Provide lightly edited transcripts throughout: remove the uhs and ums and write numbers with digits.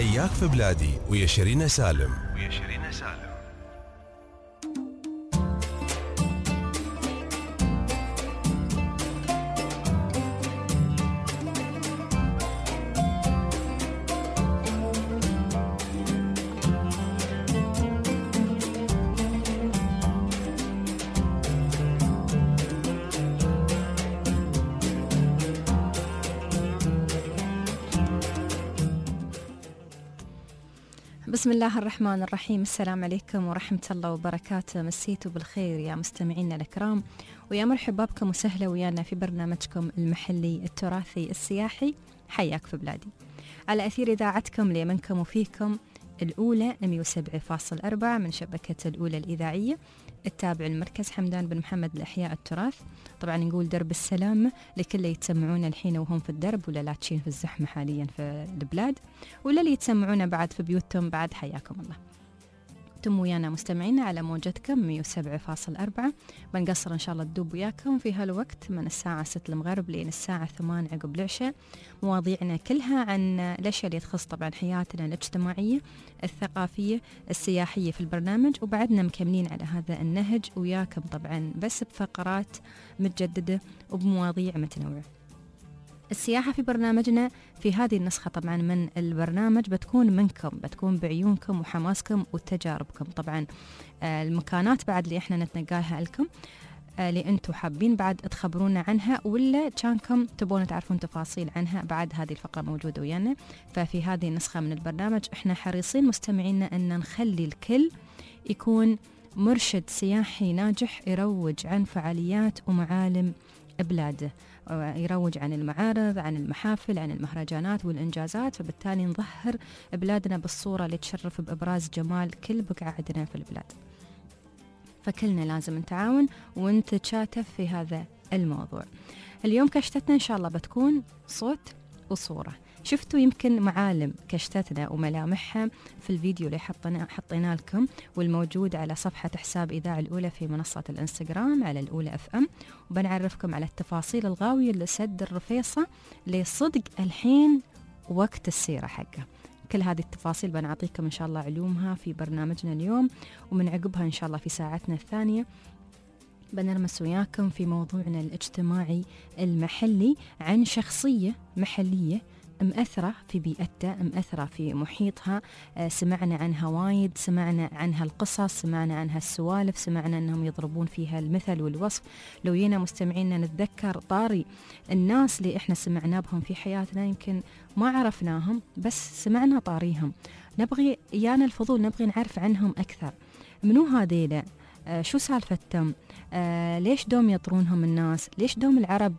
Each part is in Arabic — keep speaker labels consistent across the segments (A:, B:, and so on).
A: حياك في بلادي ويا شيرين سالم.
B: بسم الله الرحمن الرحيم. السلام عليكم ورحمة الله وبركاته. مسيتوا بالخير يا مستمعينا الكرام، ويا مرحبا بكم وسهلا ويانا في برنامجكم المحلي التراثي السياحي حياك في بلادي، على أثير إذاعتكم لمنكم وفيكم الأولى 107.4 من شبكة الأولى الإذاعية التابع المركز حمدان بن محمد لإحياء التراث. طبعا نقول درب السلامة لكل اللي يتسمعون الحين وهم في الدرب ولا لاتشين في الزحمة حاليا في البلاد، ولا اللي يتسمعون بعد في بيوتهم بعد، حياكم الله. تم ويانا مستمعينا على موجتكم 107.4. بنقصر إن شاء الله تدوب وياكم في هالوقت من الساعة 6 المغرب لين الساعة 8 عقب العشاء. مواضيعنا كلها عن الأشياء اللي تخص طبعا حياتنا الاجتماعية الثقافية السياحية في البرنامج، وبعدنا مكملين على هذا النهج وياكم طبعا بس بفقرات متجددة وبمواضيع متنوعة. السياحة في برنامجنا في هذه النسخة طبعا من البرنامج بتكون منكم، بتكون بعيونكم وحماسكم وتجاربكم. طبعا المكانات بعد اللي احنا نتنقلها لكم اللي انتم حابين بعد تخبرونا عنها، ولا كانكم تبون تعرفون تفاصيل عنها، بعد هذه الفقرة موجودة ويانا. ففي هذه النسخة من البرنامج احنا حريصين مستمعينا ان نخلي الكل يكون مرشد سياحي ناجح يروج عن فعاليات ومعالم بلاده، يروج عن المعارض، عن المحافل، عن المهرجانات والإنجازات، فبالتالي نظهر بلادنا بالصورة اللي تشرف بإبراز جمال كل بقعة عندنا في البلاد. فكلنا لازم نتعاون ونتشاتف في هذا الموضوع. اليوم كشتتنا إن شاء الله بتكون صوت وصورة. شفتوا يمكن معالم كشتتنا وملامحها في الفيديو اللي حطينا لكم والموجود على صفحة حساب إذاعة الأولى في منصة الإنستغرام على الأولى FM، وبنعرفكم على التفاصيل الغاوية لسد الرفيصة لصدق الحين وقت السيرة حقه. كل هذه التفاصيل بنعطيكم إن شاء الله علومها في برنامجنا اليوم، ومن عقبها إن شاء الله في ساعتنا الثانية بنرمس وياكم في موضوعنا الاجتماعي المحلي عن شخصية محلية مأثرة في بيئتها، مأثرة في محيطها. سمعنا عنها وايد، سمعنا عنها القصص، سمعنا عنها السوالف، سمعنا أنهم يضربون فيها المثل والوصف. لو جينا مستمعينا نتذكر طاري الناس اللي إحنا سمعنا بهم في حياتنا، يمكن ما عرفناهم بس سمعنا طاريهم، نبغي يانا الفضول نبغي نعرف عنهم أكثر. منو هذيلا؟ شو سالفتهم؟ ليش دوم يطرونهم الناس؟ ليش دوم العرب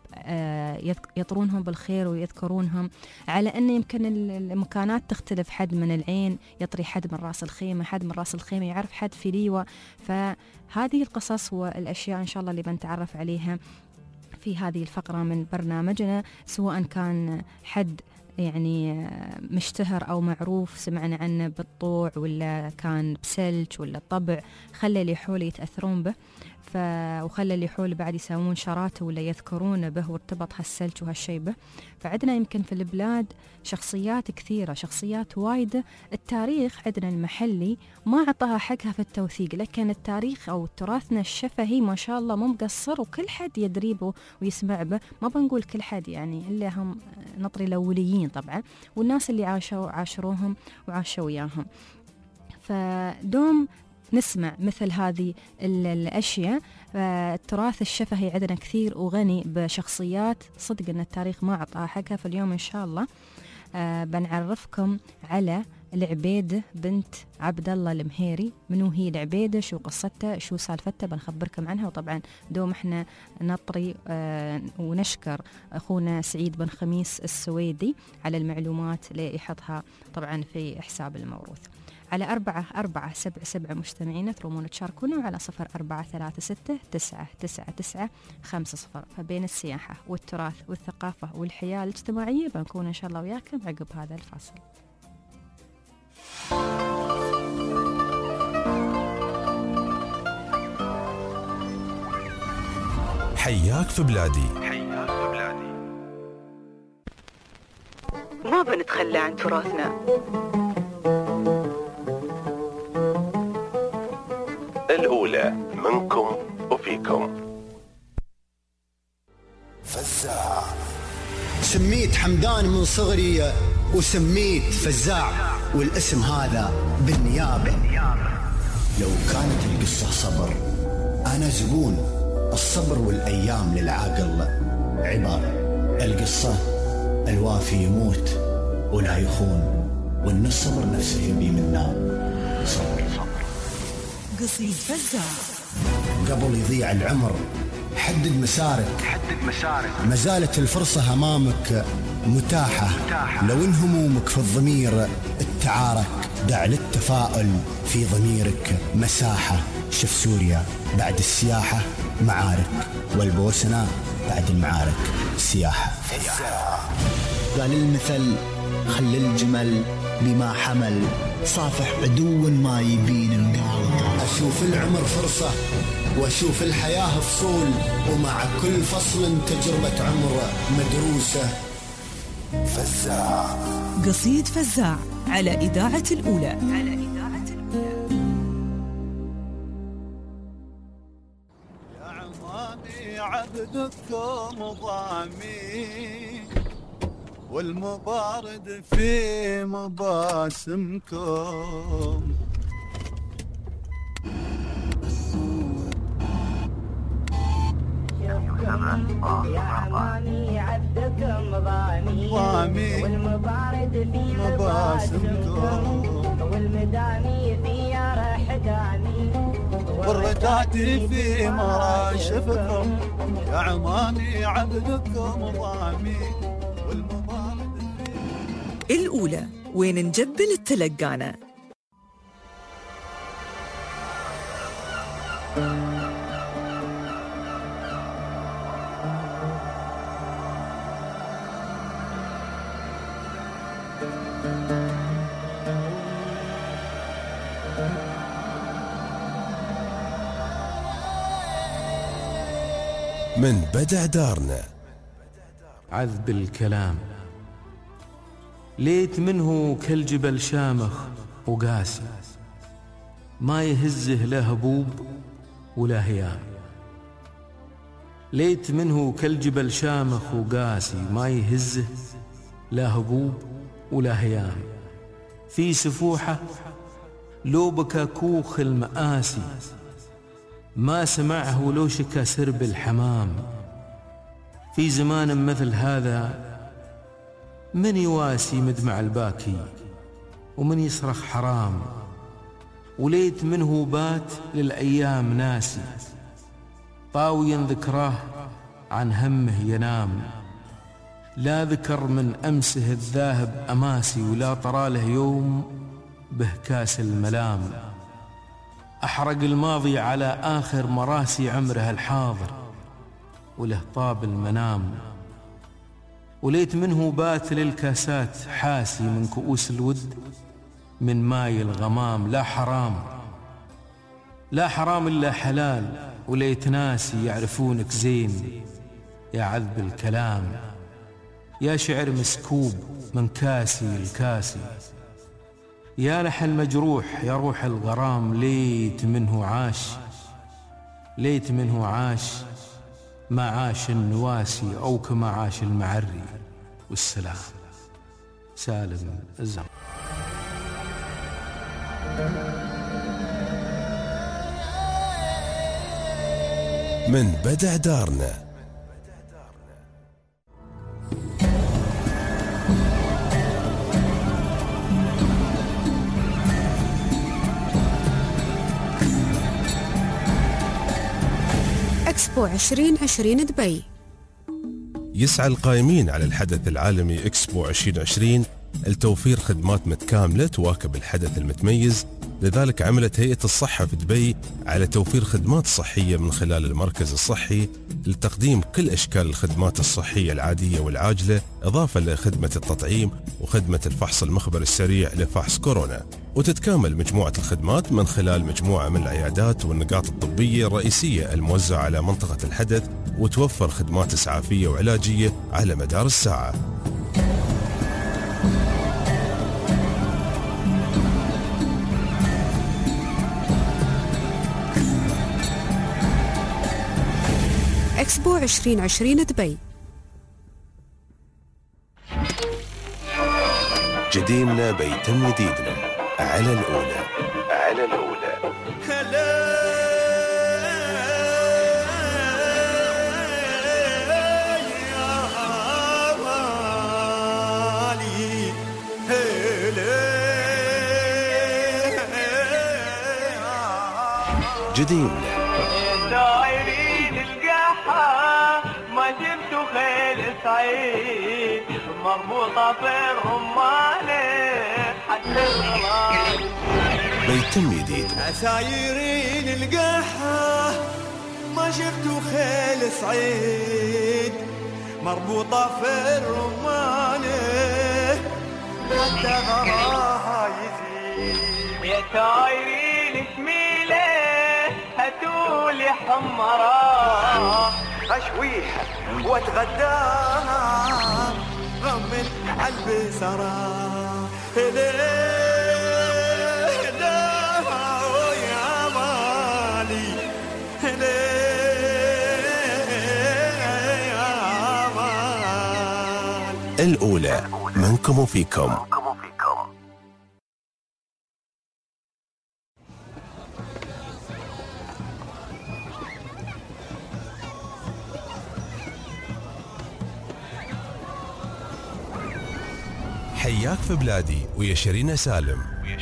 B: يطرونهم بالخير ويذكرونهم؟ على أن يمكن المكانات تختلف، حد من العين يطري حد من رأس الخيمة، حد من رأس الخيمة يعرف حد في ليوة. فهذه القصص والأشياء إن شاء الله اللي بنتعرف عليها في هذه الفقرة من برنامجنا، سواء كان حد يعني مشتهر أو معروف سمعنا عنه بالطوع، ولا كان بسلج ولا طبع، خلى اللي حوله يتأثرون به، وخلى اللي حوله بعد يسوون شراته ولا يذكرون به وارتبط هالسلج وهالشي به. فعندنا يمكن في البلاد شخصيات كثيرة، شخصيات وايدة. التاريخ عندنا المحلي ما عطاها حقها في التوثيق، لكن التاريخ أو تراثنا الشفهي ما شاء الله مو مقصر وكل حد يدري به ويسمع به. ما بنقول كل حد يعني، إلا هم نطري الأوليين طبعا، والناس اللي عاشروهم وعاشوا وياهم. فدوم نسمع مثل هذه الأشياء. التراث الشفهي عندنا كثير وغني بشخصيات صدق أن التاريخ ما عطاها حقها. فاليوم إن شاء الله بنعرفكم على العبيدة بنت عبد الله المهيري. منو هي العبيدة؟ شو قصتها؟ شو سالفتها؟ بنخبركم عنها. وطبعا دوم احنا نطري ونشكر أخونا سعيد بن خميس السويدي على المعلومات اللي يحطها طبعا في حساب الموروث. على 4477 مستمعين ترومون تشاركونا، وعلى 0436999950. فبين السياحة والتراث والثقافة والحياة الاجتماعية بنكون إن شاء الله وياكم عقب هذا الفاصل.
A: حياك في بلادي.
C: ما بنتخلى عن تراثنا،
A: الأولى منكم وفيكم.
C: فزاع. سميت حمدان من صغري وسميت فزاع، والاسم هذا بالنيابة. لو كانت القصة صبر أنا زبون الصبر، والأيام للعاقل عبارة. القصة الوافي يموت ولا يخون، وإن الصبر نفسه يبي منا صبر.
D: قصيد فزاع.
C: قبل يضيع العمر حدد مسارك، ما زالت الفرصة أمامك متاحة. لو إن همومك في الضمير التعارك، دع للتفاؤل في ضميرك مساحة. شوف سوريا بعد السياحة معارك، والبوسنة بعد المعارك سياحة. قال المثل خل الجمل بما حمل، صافح عدو ما يبين المقاومة. أشوف العمر فرصة وأشوف الحياة فصول، ومع كل فصل تجربة عمر مدروسة. فزاع.
D: قصيد فزاع على إذاعة الأولى.
E: يا عمامي عبدكم ضامي، والمبارد في مباسمكم.
F: يا عمامي عبدكم ضامي، والمبارد في مباسمكم، والمداني في رحداني،
E: والرداتي في مراشفكم. يا عمامي عبدكم ضامي، والمبارد في
D: الأولى وين نجبل التلقانة.
A: من بدع دارنا.
G: عذب الكلام ليت منه كالجبل شامخ وقاسي، ما يهزه لا هبوب ولا هيام. ليت منه كالجبل شامخ وقاسي، ما يهزه لا هبوب ولا هيام. في سفوحة لو بكى كوخ المآسي، ما سمعه لو شكا سرب الحمام. في زمان مثل هذا من يواسي مدمع الباكي، ومن يصرخ حرام. وليت منه بات للأيام ناسي، طاويا ذكراه عن همه ينام. لا ذكر من أمسه الذاهب أماسي، ولا طرى له يوم به كاس الملام. أحرق الماضي على آخر مراسي عمره الحاضر، وله طاب المنام. وليت منه بات للكاسات حاسي، من كؤوس الود من ماي الغمام. لا حرام لا حرام إلا حلال، وليت ناسي يعرفونك زين. يا عذب الكلام يا شعر مسكوب من كاسي الكاسي، يا لحن مجروح يا روح الغرام. ليت منه عاش ليت منه عاش ما عاش النواسي، أو كما عاش المعري. والسلام. سالم الزمر.
A: من بدع دارنا.
H: إكسبو 2020 دبي.
A: يسعى القائمين على الحدث العالمي إكسبو 2020 لتوفير خدمات متكاملة تواكب الحدث المتميز. لذلك عملت هيئة الصحة في دبي على توفير خدمات صحية من خلال المركز الصحي لتقديم كل أشكال الخدمات الصحية العادية والعاجلة، إضافة لخدمة التطعيم وخدمة الفحص المخبر السريع لفحص كورونا. وتتكامل مجموعة الخدمات من خلال مجموعة من العيادات والنقاط الطبية الرئيسية الموزعة على منطقة الحدث، وتوفر خدمات إسعافية وعلاجية على مدار الساعة.
H: إكسبو 2020 دبي.
A: جديدنا بيتم جديدنا على الأولى. على الأولى. جديدنا
I: دايرين القحة ما جبتوا خيل سعيد مربوطة في الرمانة حتى الغلال
A: بيتم جديد.
E: عسايرين القحة ما شفتوا خيل سعيد مربوطة في الرمانة حتى غراها يزيد.
I: يا دايرين شميلة هاتولي حمراء
E: أشويها واتغداها غمل عالبسرة يا مالي يا مال.
A: الأولى منكم وفيكم. حياك في بلادي ويا شيرين سالم.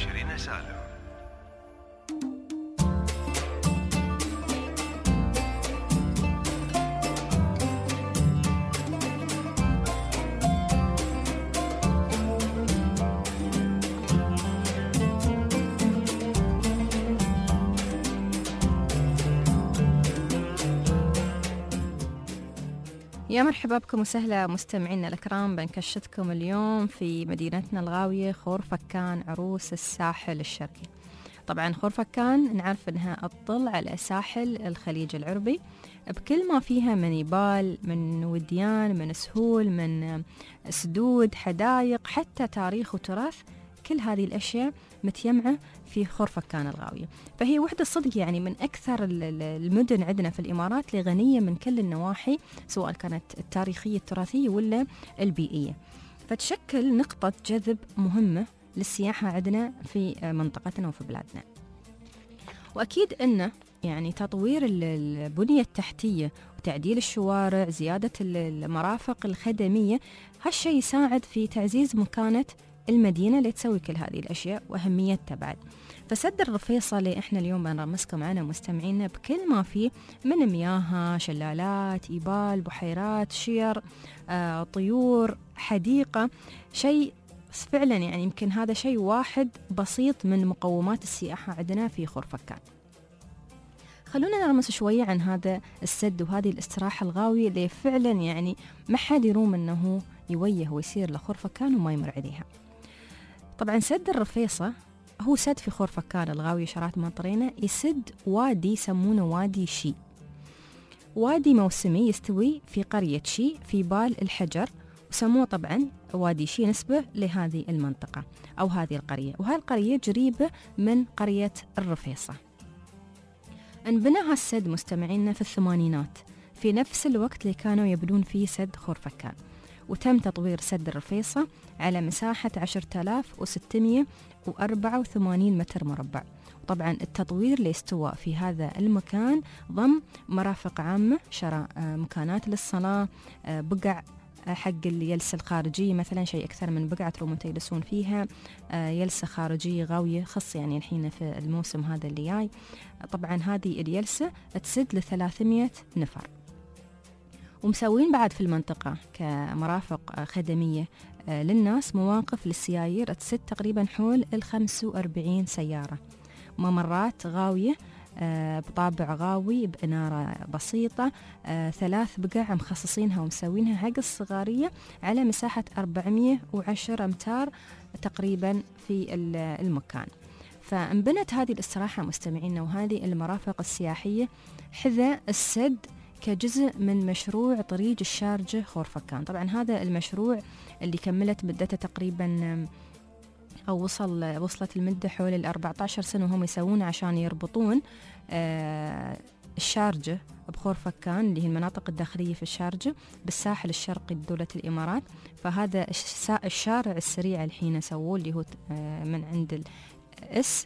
B: يا مرحبا بكم وسهلا مستمعينا الكرام. بنكشتكم اليوم في مدينتنا الغاوية خورفكان عروس الساحل الشرقي. طبعا خورفكان نعرف انها تطل على ساحل الخليج العربي بكل ما فيها من يبال، من وديان، من سهول، من سدود، حدائق، حتى تاريخ وتراث. كل هذه الأشياء متجمعة في خورفكان الغاوية. فهي وحدة صدق يعني من أكثر المدن عندنا في الإمارات اللي غنية من كل النواحي، سواء كانت التاريخية التراثية ولا البيئية. فتشكل نقطة جذب مهمة للسياحة عندنا في منطقتنا وفي بلادنا. وأكيد أنه يعني تطوير البنية التحتية وتعديل الشوارع، زيادة المرافق الخدمية، هالشيء يساعد في تعزيز مكانة المدينة اللي تسوي كل هذه الأشياء وأهميتها بعد. فسد الرفيصة اللي إحنا اليوم بنرمسكم معنا مستمعينا بكل ما فيه من مياه، شلالات، إبال، بحيرات، شير، طيور، حديقة، شيء فعلا يعني يمكن هذا شيء واحد بسيط من مقومات السياحة عندنا في خورفكان. خلونا نرمس شوية عن هذا السد وهذه الاستراحة الغاوية اللي فعلا يعني ما حد يروم أنه يويه ويسير لخورفكان وما يمر عليها. طبعا سد الرفيصة هو سد في خورفكان الغاوية شارات مطرينة، يسد وادي يسمونه وادي شي، وادي موسمي يستوي في قرية شي في بال الحجر، وسموه طبعا وادي شي نسبة لهذه المنطقة أو هذه القرية. وهذه القرية قريبة من قرية الرفيصة. انبنى هالسد مستمعينا في الثمانينات في نفس الوقت اللي كانوا يبنون فيه سد خورفكان، وتم تطوير سد الرفيصة على مساحة 10,684 متر مربع. طبعا التطوير اللي استوى في هذا المكان ضم مرافق عامة، شراء مكانات للصلاة، بقع حق الجلسة الخارجية مثلا، شيء أكثر من بقعة ترومون تجلسون فيها، جلسة خارجية غاوية خاص يعني الحين في الموسم هذا اللي جاي. طبعا هذه الجلسة تسد ل300 نفر. ومسوين بعد في المنطقة كمرافق خدمية للناس مواقف للسيايير تسد تقريبا حول 45 سيارة، ممرات غاوية بطابع غاوي بإنارة بسيطة، 3 بقع مخصصينها ومسوينها حق الصغارية على مساحة 410 أمتار تقريبا في المكان. فانبنت هذه الاستراحة مستمعينا وهذه المرافق السياحية حذاء السد كجزء من مشروع طريق الشارجة خورفكان. طبعا هذا المشروع اللي كملت مدته تقريبا أو وصلت المدة حول 14 سنة وهم يسوون عشان يربطون الشارجة بخورفكان اللي هي المناطق الداخلية في الشارجة بالساحل الشرقي لدولة الإمارات. فهذا الشارع السريع الحين سووه اللي هو من عند الإس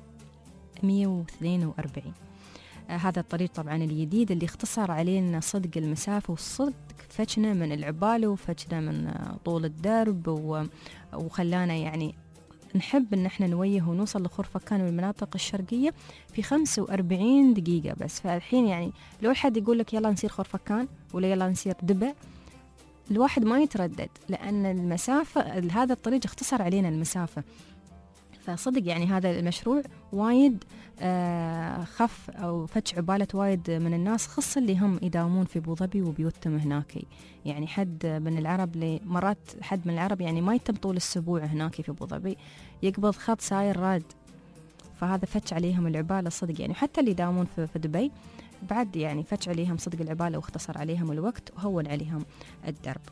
B: 142. هذا الطريق طبعا الجديد اللي اختصر علينا صدق المسافة والصدق فتشنا من العبالة وفتشنا من طول الدرب وخلانا يعني نحب ان احنا نويه ونوصل لخورفكان والمناطق الشرقية في 45 دقيقة بس. فالحين يعني لو حد يقول لك يلا نسير خورفكان ولا يلا نسير دبا، الواحد ما يتردد لأن المسافة هذا الطريق اختصر علينا المسافة. فصدق يعني هذا المشروع وايد خف أو فتش عبالة وايد من الناس، خص اللي هم يداومون في أبو ظبي وبيوتهم هناك. يعني حد من العرب مرات حد من العرب يعني ما يتم طول الأسبوع هناك في أبو ظبي، يقبض خط ساير راد. فهذا فتش عليهم العبالة صدق يعني. حتى اللي يداومون في دبي بعد يعني فتش عليهم صدق العبالة واختصر عليهم الوقت وهون عليهم الدرب.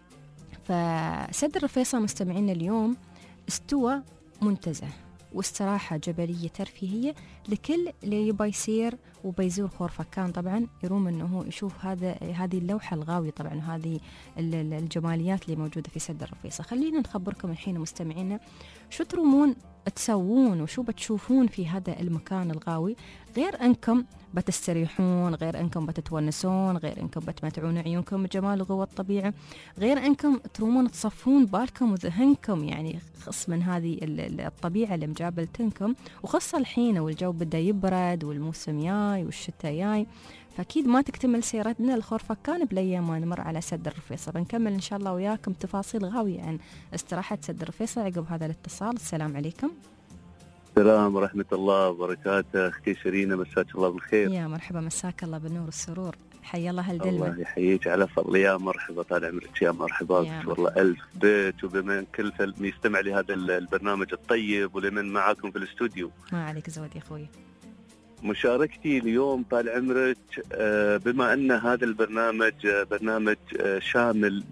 B: فسد الرفيصة مستمعين اليوم استوى منتزه واستراحة جبلية ترفيهية لكل اللي يبى يسير وبيزور خورفكان. طبعا يروم انه هو يشوف هذه اللوحة الغاوية طبعا، هذه الجماليات اللي موجودة في سد الرفيصة. خلينا نخبركم الحين مستمعينا شو ترومون تسوون وشو بتشوفون في هذا المكان الغاوي، غير أنكم بتستريحون، غير أنكم بتتونسون، غير أنكم بتمتعون عيونكم بجمال وغوى الطبيعة، غير أنكم ترومون تصفون بالكم وذهنكم يعني خص من هذه الطبيعة اللي مجابلتنكم. وخص الحين والجو بدأ يبرد والموسم جاي والشتاء جاي، فأكيد ما تكتمل سيرتنا لخورفكان بالأيام ما نمر على سد الرفيصة. بنكمل إن شاء الله وياكم تفاصيل غاوية عن استراحة سد الرفيصة عقب هذا الاتصال. السلام عليكم.
J: السلام ورحمة الله وبركاته. أختي شيرين مساك الله بالخير.
B: يا مرحبا، مساك الله بالنور والسرور. حي الله هالدلمة.
J: الله يحييك على فضل. يا مرحبا، طال عمرك. يا مرحبا والله ألف بيت وبمن كل يستمع لهذا البرنامج الطيب ولمن معاكم في الاستوديو.
B: ما عليك زود يا أخوي.
J: مشاركتي اليوم طال عمرك بما أن هذا البرنامج برنامج شامل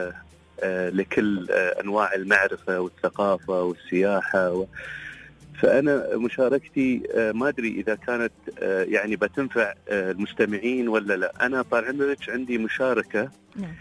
J: لكل أنواع المعرفة والثقافة والسياحة فأنا مشاركتي ما أدري إذا كانت يعني بتنفع المستمعين ولا لا. أنا طال عمرك عندي مشاركة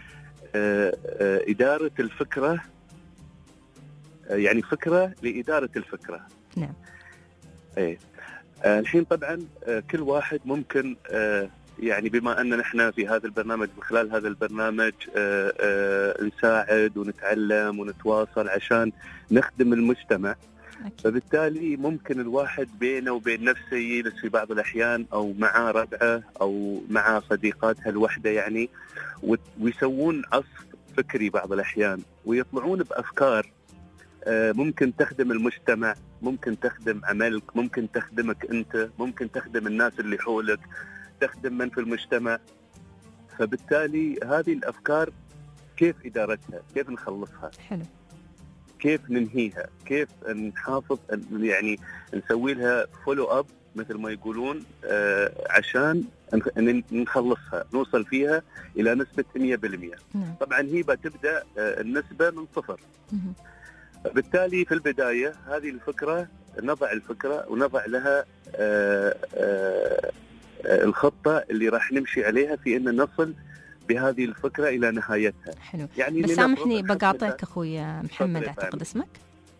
J: إدارة الفكرة، يعني فكرة لإدارة الفكرة.
B: نعم.
J: إيه. الحين طبعا كل واحد ممكن يعني بما أن نحن في هذا البرنامج من خلال هذا البرنامج نساعد ونتعلم ونتواصل عشان نخدم المجتمع. فبالتالي ممكن الواحد بينه وبين نفسه يجلس في بعض الأحيان أو مع ربعه أو مع صديقاتها الوحدة يعني ويسوون عصف فكري بعض الأحيان ويطلعون بأفكار ممكن تخدم المجتمع، ممكن تخدم عملك، ممكن تخدمك أنت، ممكن تخدم الناس اللي حولك، تخدم من في المجتمع. فبالتالي هذه الأفكار كيف إدارتها، كيف نخلصها،
B: حلو،
J: كيف ننهيها، كيف نحافظ يعني نسوي لها فولو أب مثل ما يقولون عشان نخلصها نوصل فيها إلى نسبة 100%. طبعا هي بتبدأ النسبة من 0. بالتالي في البداية هذه الفكرة نضع الفكرة ونضع لها الخطة اللي راح نمشي عليها في أن نصل بهذه الفكرة إلى نهايتها.
B: حلو.
J: يعني
B: بس سامحني بقاطعك أخوي محمد، أعتقد اسمك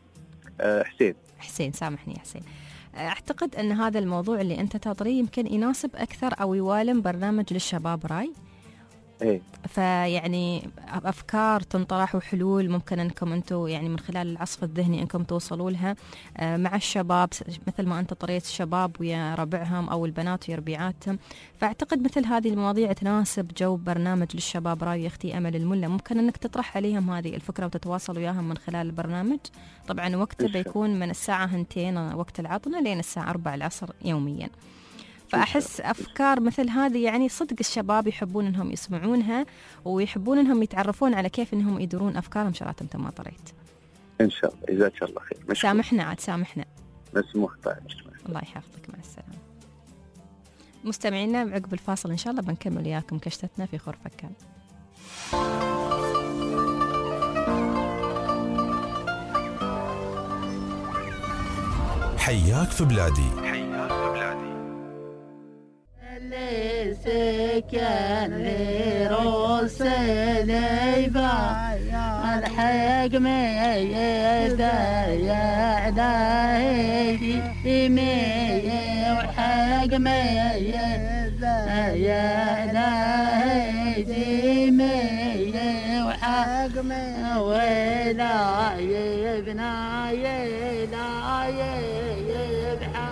B: حسين. سامحني يا حسين. أعتقد أن هذا الموضوع اللي أنت تطريه يمكن يناسب أكثر أو يوالم برنامج للشباب راي.
J: إيه.
B: فيعني أفكار تنطرح وحلول ممكن أنكم أنتم يعني من خلال العصف الذهني أنكم توصلوا لها مع الشباب، مثل ما أنت طريت الشباب ويا ربعهم أو البنات ويا ربيعاتهم. فأعتقد مثل هذه المواضيع تناسب جو برنامج للشباب راي. أختي أمل الملا ممكن أنك تطرح عليهم هذه الفكرة وتتواصل وياهم من خلال البرنامج. طبعا وقته بيكون من الساعة 2 وقت العطلة لين الساعة 4 العصر يوميا. فأحس أفكار مثل هذه يعني صدق الشباب يحبون أنهم يسمعونها ويحبون أنهم يتعرفون على كيف أنهم يديرون أفكارهم. شرات أنت ما طريت.
J: إن شاء الله. جزاك الله خير. مشكور.
B: سامحنا عاد سامحنا.
J: مسموح. طيب.
B: الله يحفظك. مع السلامة. مستمعينا عقب الفاصل إن شاء الله بنكمل وياكم كشتتنا في خورفكان.
A: حياك في بلادي.
F: اللي سكن لروس ليبا الحق ميدا يا إلهي وحق ميدا يا إلهي وحق ميدا ولا يبنى لا يبحى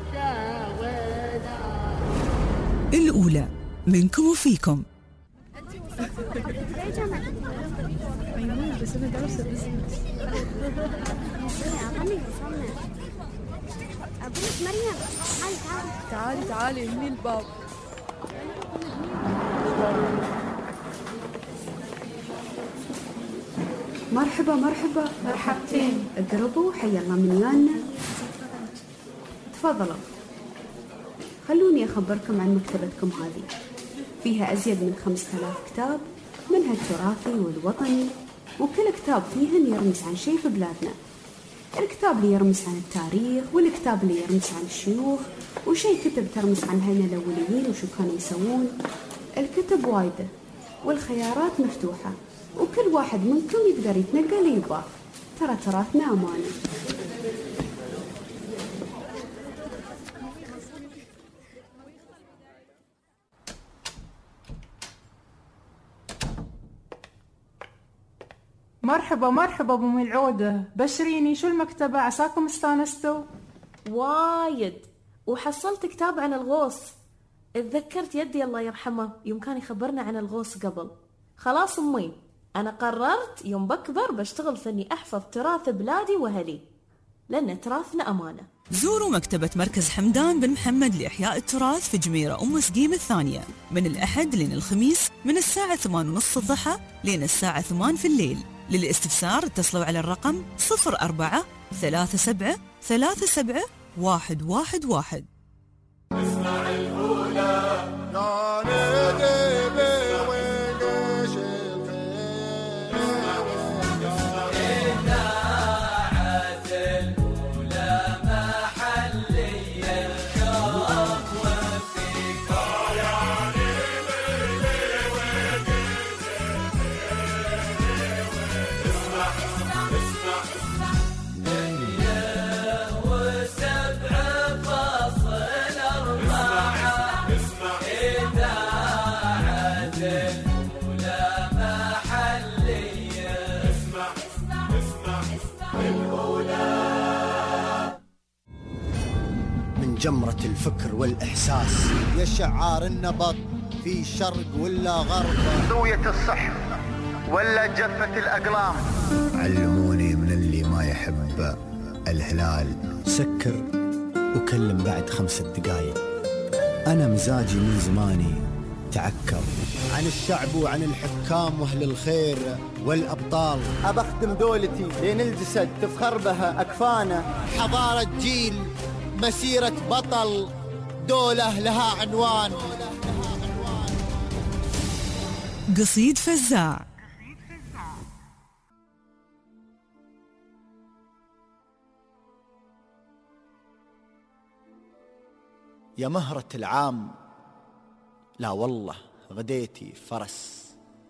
D: الأولى منكم وفيكم.
K: بس أنا درست بزنس. أبوك مريم تعالي إني الباب.
H: مرحبا مرحبتين. اقربوا حي الله من يانا. تفضلوا. خلوني أخبركم عن مكتبتكم هذه. فيها أزيد من 5000 كتاب، منها التراثي والوطني، وكل كتاب فيهن يرمز عن شيء في بلادنا. الكتاب اللي يرمز عن التاريخ، والكتاب اللي يرمز عن الشيوخ، وشيء كتب ترمز عن هنا الأوليين وشو كانوا يسوون. الكتب وايدة والخيارات مفتوحة، وكل واحد منكم يقدر يتنقل اللي يبغاه. ترى تراثنا أمانة.
L: مرحبا ابو ملعوده، بشريني شو المكتبه، عساكم استانستوا؟
M: وايد، وحصلت كتاب عن الغوص. اتذكرت يدي الله يرحمه يوم كان يخبرنا عن الغوص قبل. خلاص امي، انا قررت يوم بكبر بشتغل فني احفظ تراث بلادي واهلي، لان تراثنا امانه.
D: زوروا مكتبة مركز حمدان بن محمد لإحياء التراث في جميرة أم سقيم الثانية من الأحد لين الخميس من الساعة 8:30 الضحى لين الساعة 8 في الليل. للاستفسار اتصلوا على الرقم 04 37 37 111.
E: اسمع الأولى
C: جمرة الفكر والإحساس يا شعار النبض في شرق ولا غرب،
N: زوية الصحف ولا جفة الأقلام.
C: علموني من اللي ما يحب الهلال سكر وكلم بعد 5 دقايق. أنا مزاجي من زماني تعكر عن الشعب وعن الحكام وأهل الخير والأبطال.
N: أبختم دولتي لين الجسد تفخر بها أكفانه.
C: حضارة جيل، مسيرة بطل، دولة لها عنوان.
D: قصيد فزاع.
C: يا مهرة العام، لا والله غديتي فرس،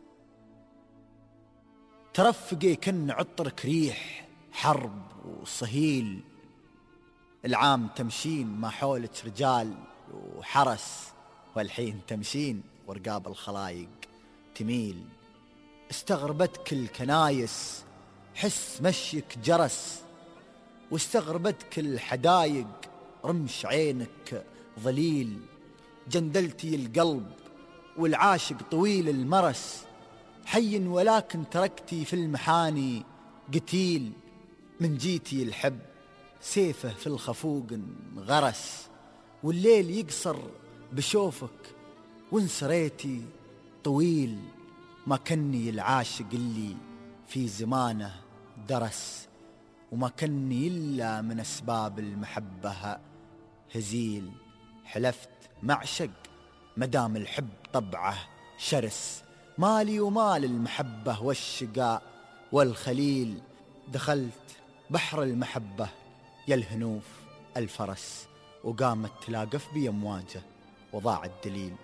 C: ترفقي كن عطرك ريح حرب وصهيل. العام تمشين ما حولك رجال وحرس، والحين تمشين ورقاب الخلايق تميل. استغربتك الكنايس حس مشيك جرس، واستغربتك الحدايق رمش عينك ظليل. جندلتي القلب والعاشق طويل المرس، حي ولكن تركتي في المحاني قتيل. من جيتي الحب سيفه في الخفوق غرس، والليل يقصر بشوفك وانسريتي طويل. ما كني العاشق اللي في زمانه درس، وما كني إلا من أسباب المحبة هزيل. حلفت معشق مدام الحب طبعه شرس، مالي ومال المحبة والشقاء والخليل. دخلت بحر المحبة يا الهنوف الفرس، وقامت تلاقف بي أمواجه وضاع الدليل.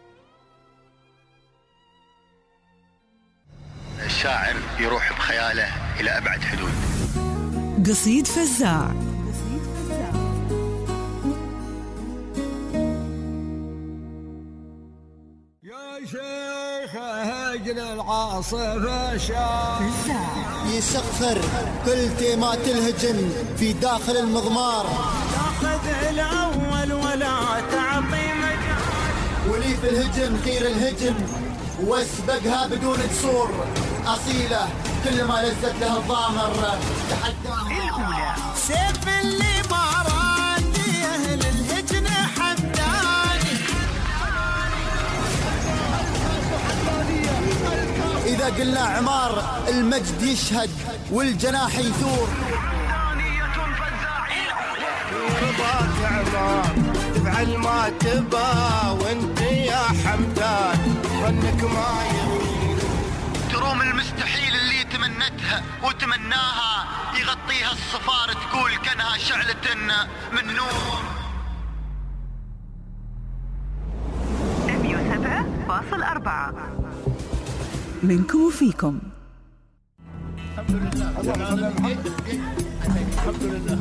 N: الشاعر يروح بخياله إلى أبعد حدود.
D: قصيد فزاع.
O: يا شيخ هجن العاصفة
N: يسخفر كل تيمات الهجن في داخل المضمار،
I: تاخذ الأول ولا تعطي مجال،
N: ولي في الهجن غير الهجن واسبقها بدون قصور، أصيلة كل ما لزت لها الضامر تحداها.
I: سيف اللي مرادي أهل الهجن حمداني،
N: إذا قلنا عمار المجد يشهد والجناح يثور.
I: رضاك عمار تفعل ما تبى وانت يا حمدان ظنك ما يغير،
N: تروم المستحيل اللي تمنتها وتمناها يغطيها الصفار تقول كانها شعلة من نور.
D: 107.4 منكم وفيكم.
I: الحمد لله الحمد لله.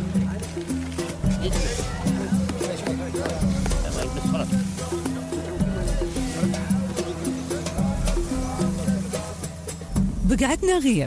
D: بقعتنا غير.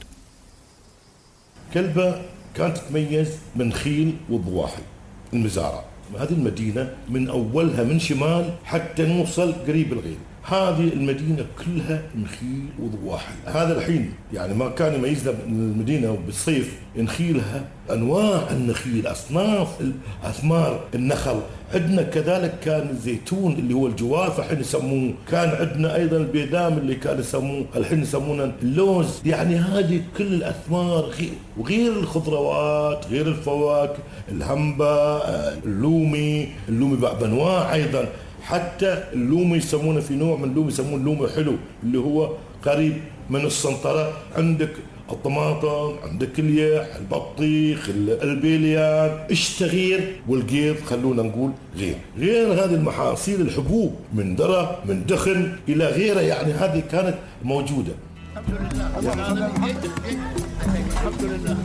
P: كلبة كانت تتميز من خيل والضواحي المزارع. هذه المدينة من أولها من شمال حتى نوصل قريب الغيل، هذه المدينة كلها نخيل وضواحي. هذا الحين يعني ما كان يميزنا المدينة بالصيف نخيلها أنواع النخيل، أصناف أثمار النخل. عندنا كذلك كان الزيتون اللي هو الجواف الحين يسموه، كان عندنا أيضا البيدام اللي كان يسموه الحين يسمونه اللوز. يعني هذه كل الأثمار وغير الخضروات غير الفواكه، الهمبة، اللومي بأنواع أيضا. حتى اللومي يسمونه في نوع من اللومي يسمونه اللومي حلو اللي هو قريب من السنطرة. عندك الطماطم، عندك اليح، البطيخ، البيليان، الشتغير والقيض. خلونا نقول غير هذه المحاصيل الحبوب من ذرة من دخن إلى غيره، يعني هذه كانت موجودة.
I: الحمد لله الحمد لله.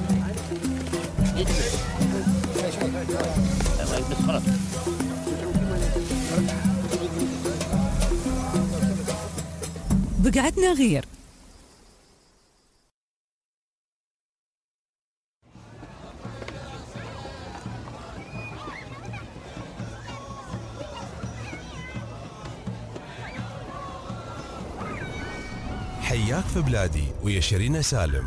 D: بقعتنا غير.
A: حياك في بلادي ويا شيرين سالم.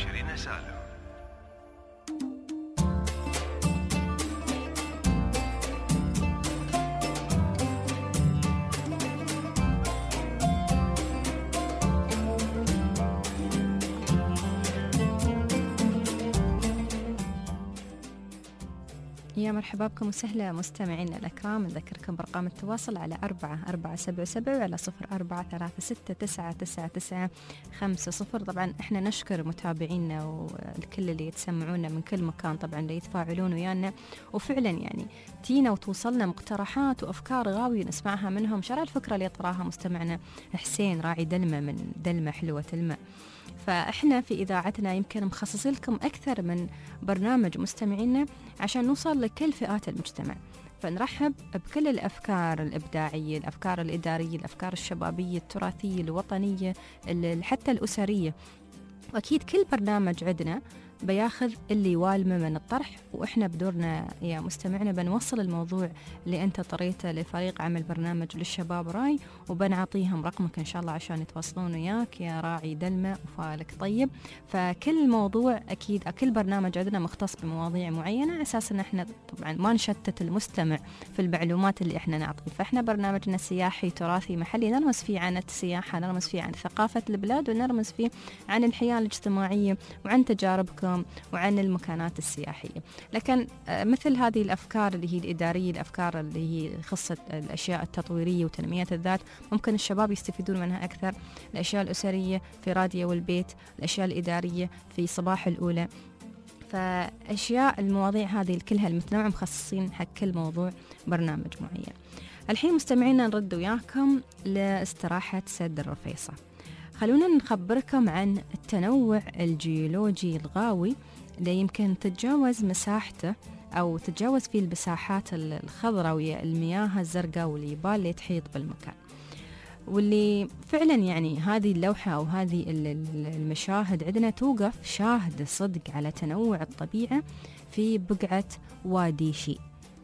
B: يا مرحبا بكم وسهلا مستمعينا الأكرام. نذكركم برقم التواصل على 4477 وعلى 0436999950. طبعا احنا نشكر متابعينا والكل اللي يتسمعونا من كل مكان، طبعا اللي يتفاعلون ويانا، وفعلا يعني تينا وتوصلنا مقترحات وأفكار غاوية نسمعها منهم. شرع الفكرة اللي طراها مستمعنا حسين راعي دلمة من دلمة حلوة الماء. فإحنا في إذاعتنا يمكن مخصصين لكم أكثر من برنامج مستمعينا عشان نوصل لكل فئات المجتمع. فنرحب بكل الأفكار الإبداعية، الأفكار الإدارية، الأفكار الشبابية، التراثية، الوطنية، حتى الأسرية. وأكيد كل برنامج عندنا بياخذ اللي والمه من الطرح، وإحنا بدورنا يا مستمعنا بنوصل الموضوع اللي أنت طريته لفريق عمل برنامج للشباب راي، وبنعطيهم رقمك إن شاء الله عشان يتواصلون وياك يا راعي دلمة وفالك طيب. فكل موضوع أكيد كل برنامج عندنا مختص بمواضيع معينة، أساس إن إحنا طبعا ما نشتت المستمع في المعلومات اللي إحنا نعطيه. فإحنا برنامجنا سياحي تراثي محلي، نرمز فيه عن السياحة، نرمز فيه عن ثقافة البلاد، ونرمز فيه عن الحياة الاجتماعية وعن تجاربكم وعن المكانات السياحية. لكن مثل هذه الأفكار اللي هي الإدارية، الأفكار اللي هي خاصة الأشياء التطويرية وتنمية الذات، ممكن الشباب يستفيدون منها أكثر. الأشياء الأسرية في راديو والبيت، الأشياء الإدارية في صباح الأولى. فأشياء المواضيع هذه كلها المتنوعة مخصصين حق كل موضوع برنامج معين. الحين مستمعينا نرد وياكم لاستراحة سد الرفيصة. خلونا نخبركم عن التنوع الجيولوجي الغاوي اللي يمكن تتجاوز مساحته أو تتجاوز فيه المساحات الخضراء والمياه الزرقاء والجبال اللي تحيط بالمكان، واللي فعلا يعني هذه اللوحة أو هذه المشاهد عندنا توقف شاهدة صدق على تنوع الطبيعة في بقعة وادي شي.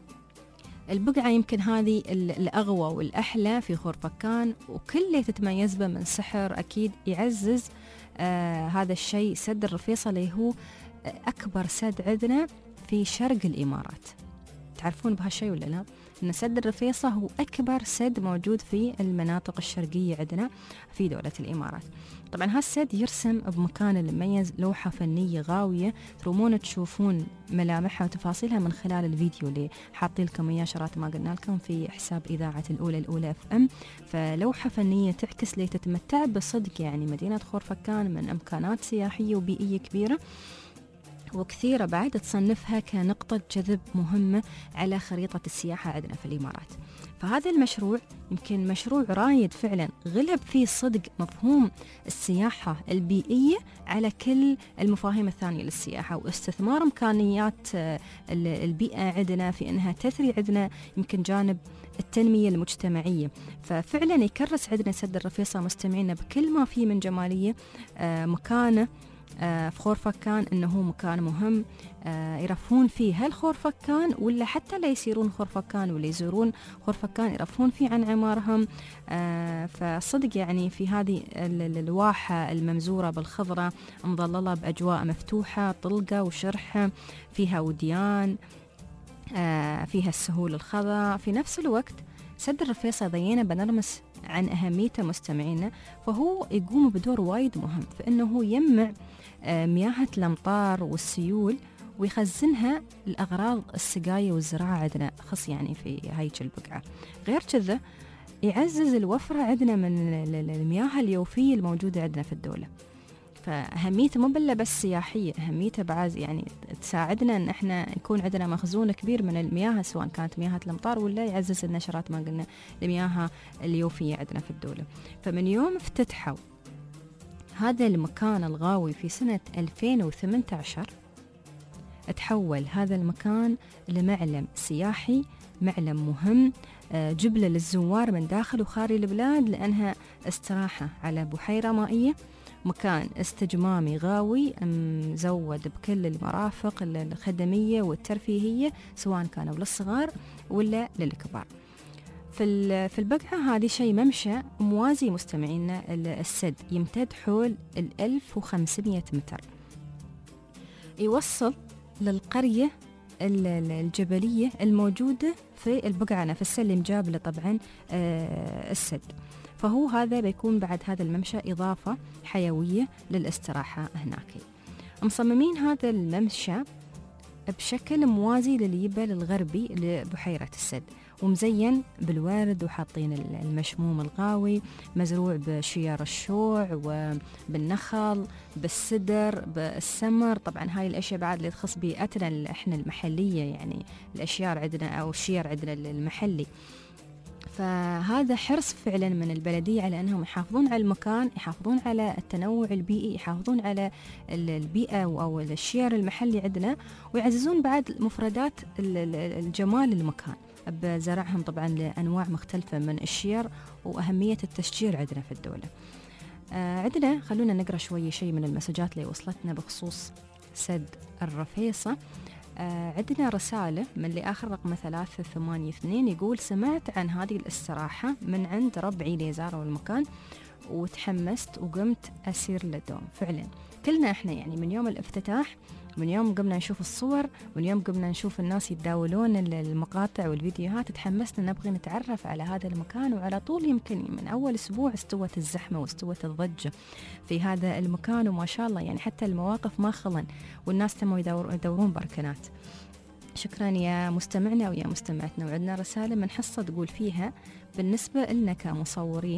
B: البقعة يمكن هذه الأغوى والأحلى في خورفكان، وكل اللي تتميز به من سحر أكيد يعزز هذا الشيء سد الرفيصة اللي هو أكبر سد عندنا في شرق الإمارات. تعرفون بهالشيء ولا لا؟ أن سد الرفيصة هو أكبر سد موجود في المناطق الشرقية عندنا في دولة الإمارات. طبعا هالسد يرسم بمكان المميز لوحة فنية غاوية، ترومون تشوفون ملامحها وتفاصيلها من خلال الفيديو اللي حاطين لكم إياه شرات ما قلنا لكم في حساب إذاعة الأولى FM. فلوحة فنية تعكس لتتمتع بصدق يعني مدينة خورفكان من إمكانات سياحية وبيئية كبيرة وكثيرة بعد تصنفها كنقطة جذب مهمة على خريطة السياحة عندنا في الإمارات. فهذا المشروع يمكن مشروع رايد فعلا غلب فيه صدق مفهوم السياحة البيئية على كل المفاهيم الثانية للسياحة، واستثمار إمكانيات البيئة عندنا في أنها تثري عندنا يمكن جانب التنمية المجتمعية. ففعلا يكرس عندنا سد الرفيصة مستمعينا بكل ما فيه من جمالية. مكانه في خورفكان انه مكان مهم يرفون فيه هل خورفكان ولا حتى لا يسيرون خورفكان ولا يزورون خورفكان يرفون فيه عن عمارهم. فصدق يعني في هذه الواحة الممزورة بالخضرة مظللة بأجواء مفتوحة طلقة وشرحة، فيها وديان، فيها السهول الخضراء. في نفس الوقت سد الرفيصة ضينا بنرمس عن أهميته مستمعينا، فهو يقوم بدور وايد مهم في أنه يجمع مياه الأمطار والسيول ويخزنها الأغراض السقاية والزراعة عندنا خص يعني في هاي البقعة. غير كذا يعزز الوفرة عندنا من المياه اليوفية الموجودة عندنا في الدولة. فأهميته مو بلا بس سياحية، أهميته بعد يعني تساعدنا أن احنا يكون عندنا مخزون كبير من المياه سواء كانت مياه الأمطار ولا يعزز النشرات ما قلنا المياه اليوفية عندنا في الدولة. فمن يوم افتتحوا هذا المكان الغاوي في سنة 2018 تحول هذا المكان لمعلم سياحي، معلم مهم، جبلة للزوار من داخل وخارج البلاد، لأنها استراحة على بحيرة مائية، مكان استجمامي غاوي مزود بكل المرافق الخدمية والترفيهية سواء كانوا للصغار ولا للكبار. في البقعة هذه شيء ممشى موازي مستمعينا. السد يمتد حول 1500 متر، يوصل للقرية الجبلية الموجودة في البقعة نفسها اللي مجابلة طبعا السد. فهو هذا بيكون بعد هذا الممشى إضافة حيوية للاستراحة هناك. مصممين هذا الممشى بشكل موازي للجبل الغربي لبحيرة السد، ومزين بالورد وحاطين المشموم الغاوي مزروع بشيار الشوع وبالنخل بالسدر بالسمر. طبعا هاي الأشياء بعد اللي تخص بيئتنا احنا المحلية، يعني الأشيار عندنا أو الشيار عندنا المحلي. فهذا حرص فعلا من البلدية على أنهم يحافظون على المكان، يحافظون على التنوع البيئي، يحافظون على البيئة أو الشيار المحلي عندنا، ويعززون بعد مفردات الجمال المكان بزرعهم طبعا لأنواع مختلفة من الشير وأهمية التشجير عندنا في الدولة. عندنا خلونا نقرأ شيء من المسجات اللي وصلتنا بخصوص سد الرفيصة. عندنا رسالة من اللي آخر رقم 382 يقول: سمعت عن هذه الاستراحة من عند ربعي اللي زاروا المكان وتحمست وقمت أسير للدوم. فعلا كلنا احنا يعني من يوم الافتتاح، من يوم قمنا نشوف الصور، من يوم قمنا نشوف الناس يتداولون المقاطع والفيديوهات، تحمسنا نبغي نتعرف على هذا المكان. وعلى طول يمكن من أول أسبوع استوت الزحمة واستوت الضجة في هذا المكان، وما شاء الله يعني حتى المواقف ما خلن والناس تموا يدورون بركنات. شكرا يا مستمعنا ويا مستمعتنا. وعندنا رسالة من حصة تقول فيها: بالنسبة لنا كمصورين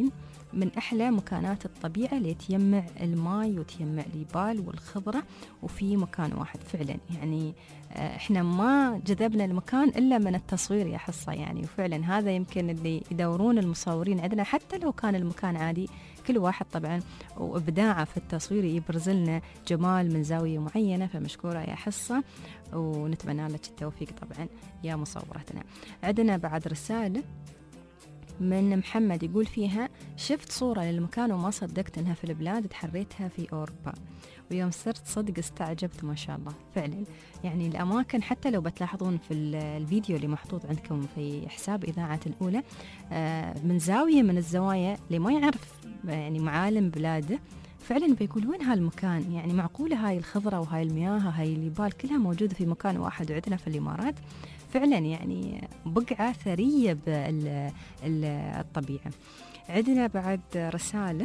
B: من أحلى مكانات الطبيعة اللي تجمع الماء وتجمع الجبال والخضرة وفي مكان واحد فعلا. يعني إحنا ما جذبنا المكان إلا من التصوير يا حصة يعني. وفعلا هذا يمكن اللي يدورون المصورين عندنا، حتى لو كان المكان عادي كل واحد طبعا وإبداعه في التصوير يبرز لنا جمال من زاوية معينة. فمشكورة يا حصة ونتمنى لك التوفيق طبعا يا مصورتنا. عندنا بعد رسالة من محمد يقول فيها شفت صورة للمكان وما صدقت انها في البلاد، تحريتها في أوروبا ويوم صرت صدق استعجبت ما شاء الله. فعلا يعني الأماكن حتى لو بتلاحظون في الفيديو اللي محطوط عندكم في حساب إذاعة الأولى من زاوية من الزوايا اللي ما يعرف يعني معالم بلاده فعلا بيقول وين هالمكان. يعني معقولة هاي الخضرة وهاي المياه هاي الجبال كلها موجودة في مكان واحد. وعندنا في الإمارات فعلا يعني بقعة ثرية بالطبيعة. عندنا بعد رسالة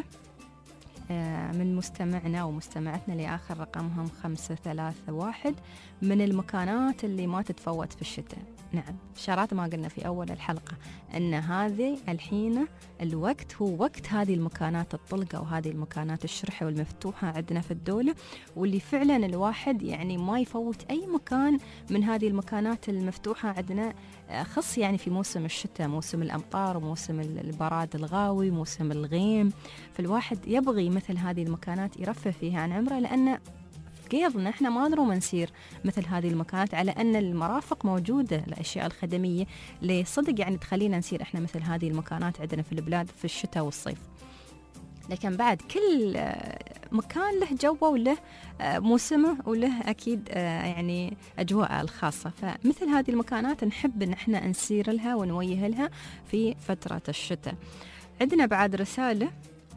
B: من مستمعنا ومستمعتنا لآخر رقمهم 531 من المكانات اللي ما تتفوت في الشتاء. نعم شارات ما قلنا في أول الحلقة أن هذه الحين الوقت هو وقت هذه المكانات الطلقة وهذه المكانات الشرحة والمفتوحة عندنا في الدولة، واللي فعلا الواحد يعني ما يفوت أي مكان من هذه المكانات المفتوحة عندنا، خص يعني في موسم الشتاء، موسم الأمطار وموسم البراد الغاوي، موسم الغيم. فالواحد يبغي مثل هذه المكانات يرفه فيها عن عمره، لأن قيضنا احنا ما نروح نسير مثل هذه المكانات على أن المرافق موجودة، الأشياء الخدمية اللي صدق يعني تخلينا نسير احنا مثل هذه المكانات عندنا في البلاد في الشتاء والصيف. لكن بعد كل مكان له جوه وله موسمه وله أكيد يعني أجواء الخاصة. فمثل هذه المكانات نحب ان احنا نسير لها ونويه لها في فترة الشتاء. عندنا بعد رسالة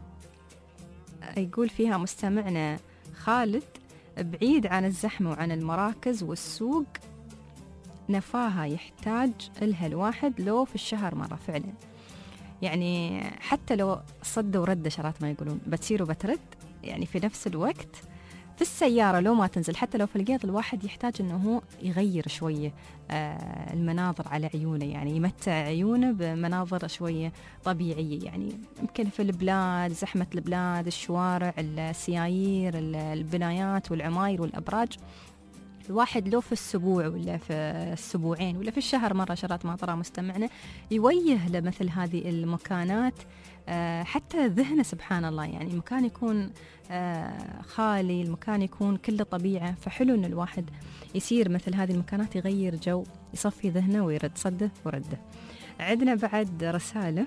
B: يقول فيها مستمعنا خالد بعيد عن الزحمة وعن المراكز والسوق، نفاها يحتاج لها الواحد لو في الشهر مرة فعلا. يعني حتى لو صد ورد شرات ما يقولون بتسير وبترد، يعني في نفس الوقت في السيارة لو ما تنزل حتى لو في القيض الواحد يحتاج أنه هو يغير شوية المناظر على عيونه، يعني يمتع عيونه بمناظر شوية طبيعية. يعني يمكن في البلاد زحمة البلاد، الشوارع، السيايير، البنايات والعماير والأبراج، الواحد لو في الأسبوع ولا في الأسبوعين ولا في الشهر مرة شرات ما ترى مستمعنا يويه لمثل هذه المكانات حتى ذهنه سبحان الله. يعني المكان يكون خالي، المكان يكون كله طبيعة، فحلو إن الواحد يسير مثل هذه المكانات يغير جو، يصفي ذهنه ويرد صده ورده. عندنا بعد رسالة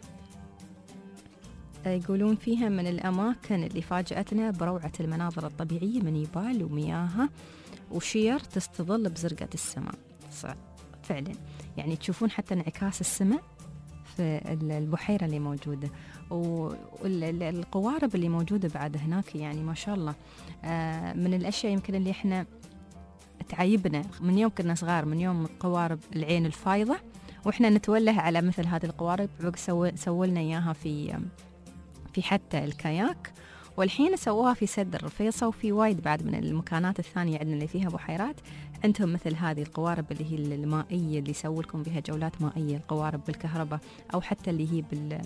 B: يقولون فيها من الأماكن اللي فاجأتنا بروعة المناظر الطبيعية من جبال ومياهها وشير تستظل بزرقة السماء. فعلا يعني تشوفون حتى انعكاس السماء في البحيرة اللي موجودة والقوارب اللي موجودة بعد هناك. يعني ما شاء الله من الأشياء يمكن اللي احنا تعيبنا من يوم كنا صغار، من يوم قوارب العين الفايضة واحنا نتوله على مثل هذه القوارب، سووا لنا اياها في حتى الكاياك، والحين سووها في سد الرفيصة وفي وايد بعد من المكانات الثانية عندنا اللي فيها بحيرات عندهم مثل هذه القوارب اللي هي المائية اللي يسوي لكم بها جولات مائية، القوارب بالكهرباء أو حتى اللي هي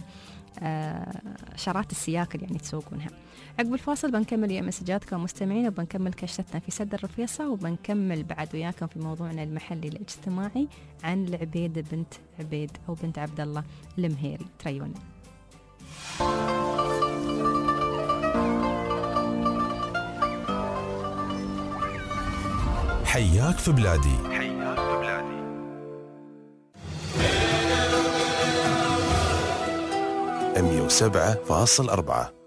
B: شارات السياكل يعني تسوقونها. عقب الفاصل بنكمل يا مسجاتكم مستمعين، وبنكمل كشتنا في سد الرفيصة، وبنكمل بعد وياكم في موضوعنا المحلي الاجتماعي عن العبيدة بنت عبيد أو بنت عبد الله المهيري. تريون
A: حياك في بلادي. 107.4.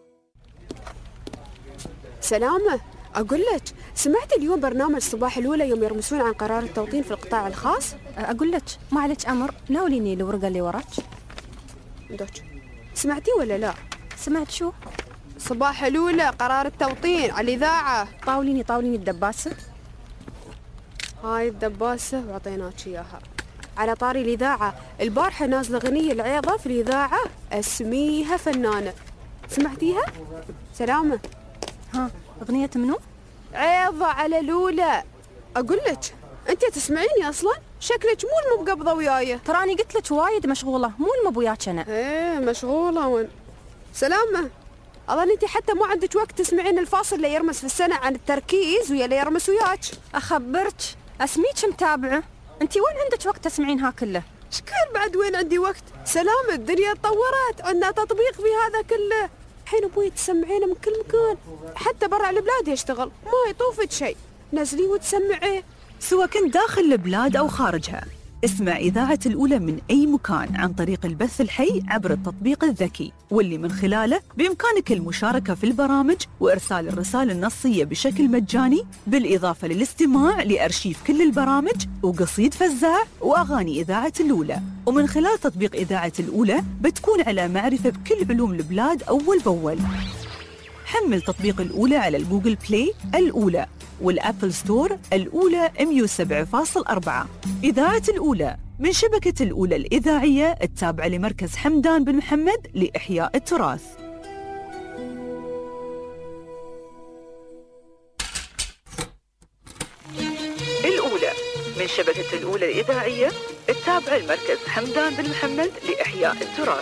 H: سلامة، أقول لك سمعت اليوم برنامج صباح الأولى يوم يرمسون عن قرار التوطين في القطاع الخاص؟
B: أقول لك ما عليك أمر، ناوليني الورقة اللي وراك.
H: دوك سمعتي ولا لا؟
B: سمعت شو؟
H: صباح الأولى قرار التوطين على الإذاعة.
B: طاوليني الدباسة.
H: هاي الدباسة وعطيناك إياها. على طاري الإذاعة، البارحة نازلة غنية العيضة في الإذاعة اسميها فنانة، سمعتيها؟ سلامة.
B: ها أغنية منو؟
H: عيضة على الأولى. أقول لك أنت تسمعيني أصلا؟ شكلك مو المقبضة وياي.
B: تراني قلت لك وايد مشغولة، مو المبوياك أنا.
H: إيه مشغولة سلامة، أظن أنت حتى ما عندك وقت تسمعين الفاصل اللي يرمس في السنة عن التركيز ويا اللي يرمس وياك.
B: أخبرك أسميك متابعة، أنت وين عندك وقت تسمعين ها كله؟
H: شكال بعد وين عندي وقت؟ سلامة، الدنيا تطورت، عندنا تطبيق في هذا كله. الحين أبوي تسمعينه من كل مكان، حتى برا البلاد يشتغل، ما يطوفك شيء، نزلي وتسمعيه.
D: سواء كنت داخل البلاد أو خارجها، اسمع إذاعة الأولى من أي مكان عن طريق البث الحي عبر التطبيق الذكي، واللي من خلاله بإمكانك المشاركة في البرامج وإرسال الرسائل النصية بشكل مجاني، بالإضافة للاستماع لأرشيف كل البرامج وقصيد فزاع وأغاني إذاعة الأولى. ومن خلال تطبيق إذاعة الأولى بتكون على معرفة بكل علوم البلاد أول بأول. حمل تطبيق الأولى على الجوجل بلاي الأولى والأبل ستور الأولى 107.4. إذاعة الأولى من شبكة الأولى الإذاعية التابعة لمركز حمدان بن محمد لإحياء التراث. الأولى من شبكة الأولى الإذاعية التابعة لمركز حمدان بن محمد لإحياء التراث.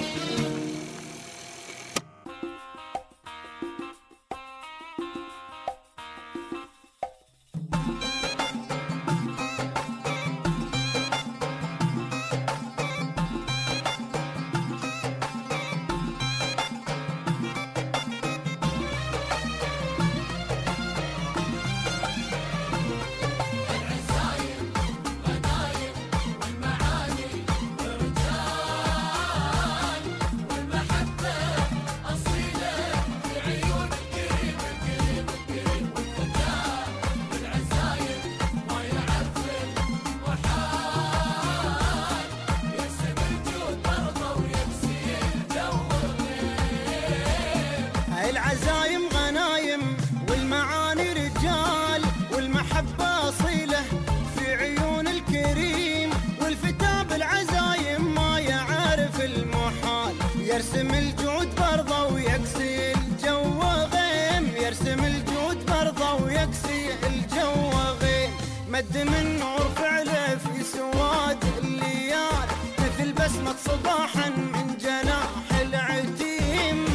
Q: العزايم غنايم والمعاني رجال والمحبة أصيلة في عيون الكريم، والفتى بالعزايم ما يعرف المحال، يرسم الجود برضه ويكسي الجو غيم، يرسم الجود برضه ويكسي الجو غيم. مد من نور فعله في سواد الليال، مثل بسمة صباحا من جناح العتيم.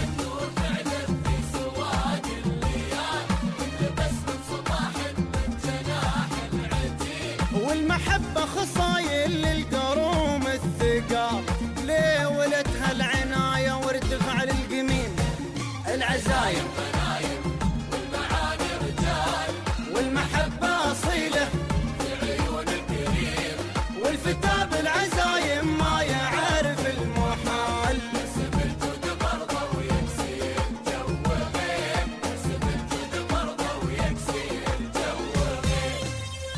Q: والمحبة خصايل للقروم الثقال، ليه ولتها العناية وارتفع للقميم. العزايم غنايم والمعاني رجال والمحبة أصيلة في عيون الكريم، والفتى بالعزايم ما يعرف المحال، يرسم الجود برضه ويكسي الجو غيم، يرسم الجود برضه ويكسي الجو غيم.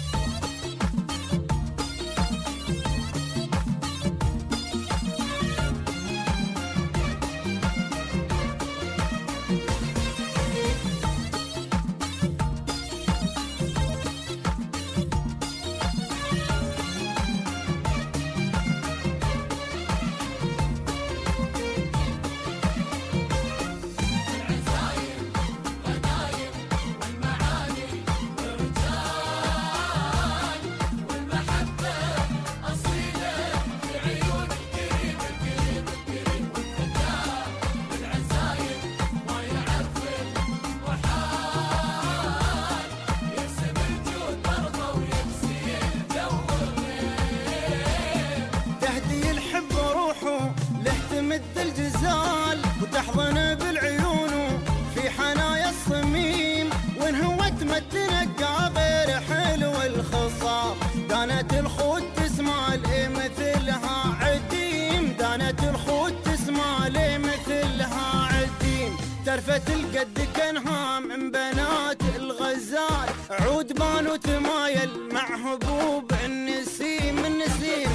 Q: الجزال وتحضن بالعيون في حنايا الصميم، وانهوت ما تنقى غير حلو الخصام. دانت الخوت تسمع لي مثلها عديم، دانت الخوت تسمع لي مثلها عديم. ترفت القد كانها من بنات الغزال، عود بان وتمايل مع هبوب النسيم. النسيم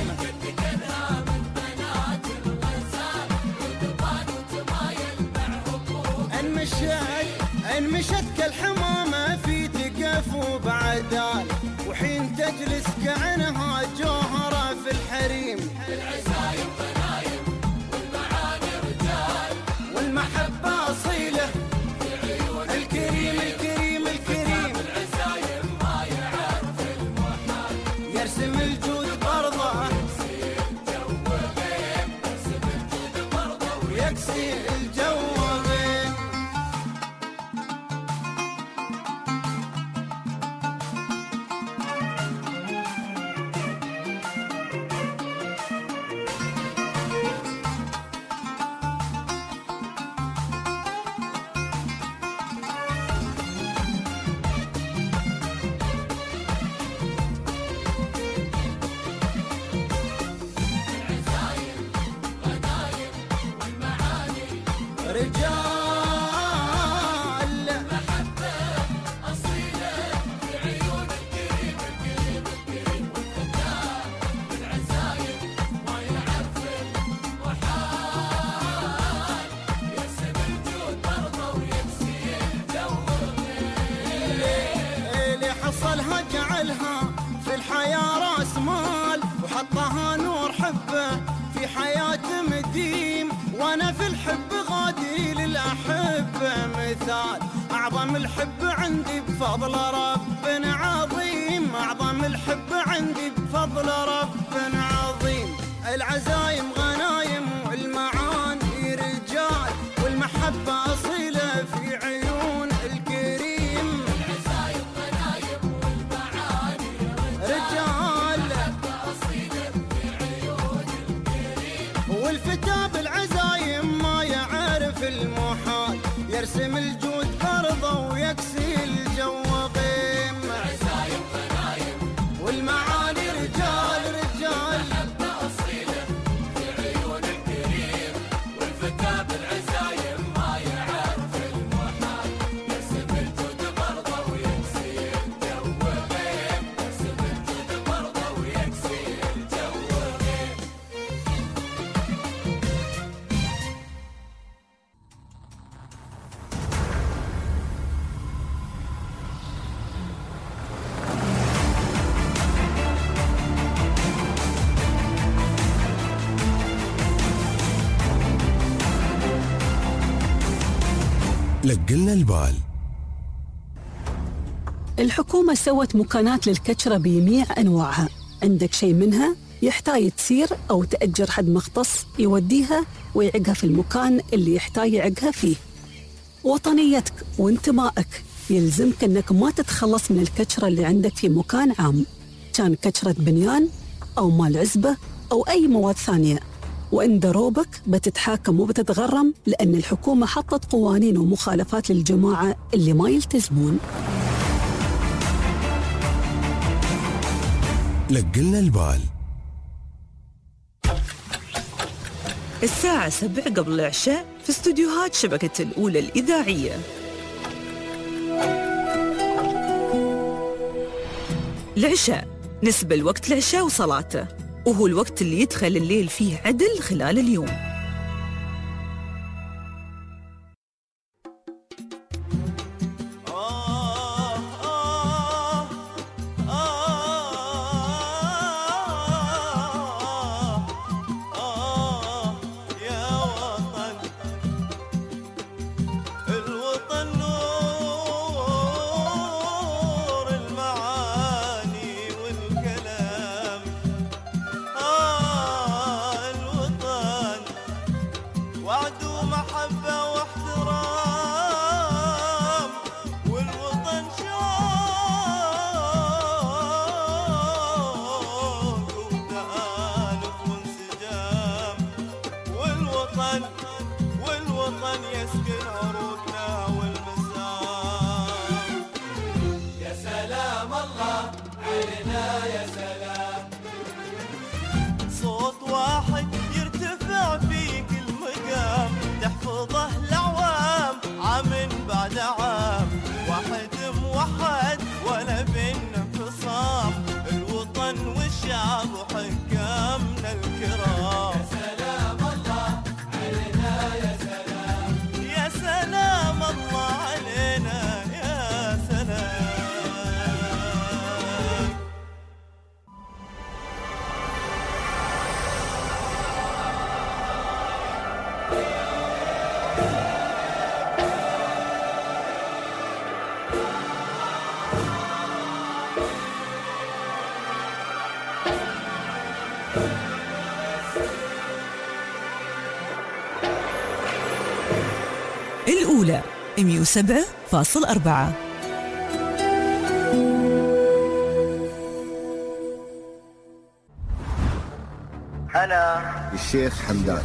Q: انمشت كالحمامة في تقف وبعدال، وحين تجلس كأنها جوهرة في الحريم. العزايم غنايم والمعاني رجال والمحبة أصيلة في عيون الكريم. الكريم الكريم العزايم ما يعرف المحال، يرسم الجود برضه يكسي الجو غيم، يرسم الجود برضه ويكسي ويكسي الجو غيم. وانا في الحب غادي للاحبه مثال. اعظم الحب عندي بفضل رب عظيم، اعظم الحب عندي بفضل رب عظيم. العزايم غنايم والمعاني رجال، والمحبه اصيله في عيون الكريم. العزايم غنايم والمعاني رجال، والمحبه اصيله في عيون الكريم. والفتى بالعزايم ما يعرف المحال، يرسم الجود برضه ويكسي الجو غيم. العزايم غنايم والمعاني رجال رجال، المحبه اصيله في عيون الكريم. والفتى بالعزايم ما يعرف المحال، يرسم الجود برضه ويكسي الجو غيم. يرسم الجود برضه ويكسي الجو غيم.
A: لقلنا البال.
R: الحكومة سوت مكانات للكشرة بجميع أنواعها. عندك شيء منها يحتاج تسير أو تأجر حد مختص يوديها ويعقها في المكان اللي يحتاج يعقها فيه. وطنيتك وانتمائك يلزمك أنك ما تتخلص من الكشرة اللي عندك في مكان عام، كان كشرة بنيان أو مال عزبة أو أي مواد ثانية. وإن دروبك بتتحاكم وبتتغرم، لأن الحكومة حطت قوانين ومخالفات للجماعة اللي ما يلتزمون.
A: لقلنا البال.
D: الساعة 7 قبل العشاء في استوديوهات شبكة الأولى الإذاعية. العشاء نسبة لوقت العشاء وصلاته، وهو الوقت اللي يدخل الليل فيه عدل خلال اليوم.
Q: يا سلام
D: الأولى 107.4.
C: أنا الشيخ حمدان.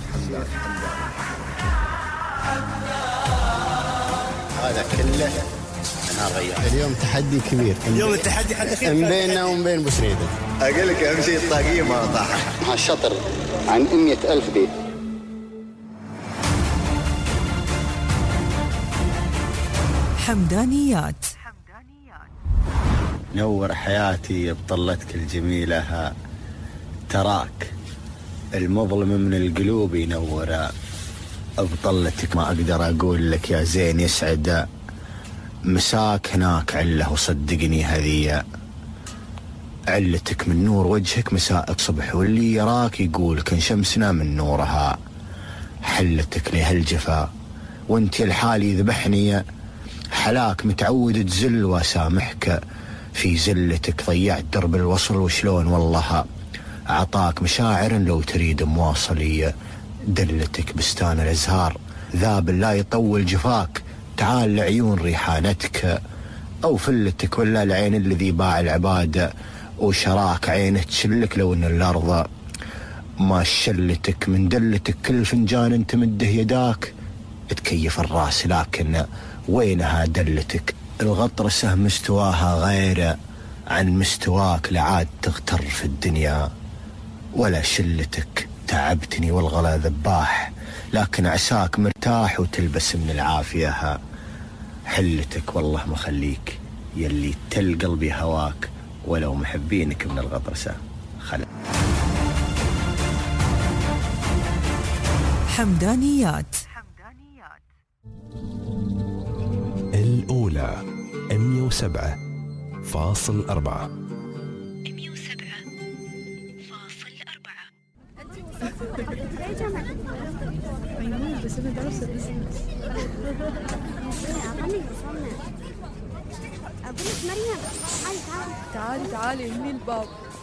C: هذا كله أنا غير. اليوم تحدي كبير.
N: اليوم التحدي حد
C: بيننا وبين بوسريدة. أقول لك أهم شيء الطاقية ما طاحت. مع الشطر عن 100,000 بيت.
D: حمدانيات.
C: نور حياتي بطلتك الجميلة، تراك المظلم من القلوب ينور بطلتك. ما أقدر أقول لك يا زين يسعد مساك هناك عله، وصدقني هذه علتك من نور وجهك مساءك صبح، واللي يراك يقول كان شمسنا من نورها. حلتك لهالجفا وانت الحالي ذبحني، حلاك متعود تزل واسامحك في زلتك. ضيعت درب الوصل وشلون والله أعطاك مشاعر لو تريد مواصلية. دلتك بستان الأزهار ذاب لا يطول جفاك، تعال لعيون ريحانتك. أو فلتك ولا العين الذي باع العبادة وشراك عينه تشلك لو ان الأرض ما شلتك. من دلتك كل فنجان تمده يداك تكيف الراس، لكن وينها دلتك؟ الغطرسة مستواها غير عن مستواك، لعاد تغتر في الدنيا. ولا شلتك تعبتني والغلا ذباح، لكن عساك مرتاح وتلبس من العافية. حلتك والله مخليك يلي تل قلبي هواك، ولو محبينك من الغطرسة خلق.
D: حمدانيات.
A: الأولى 107.4.
K: بس انا درست بزنس.
F: اقول لك مريم
K: تعالي هني الباب.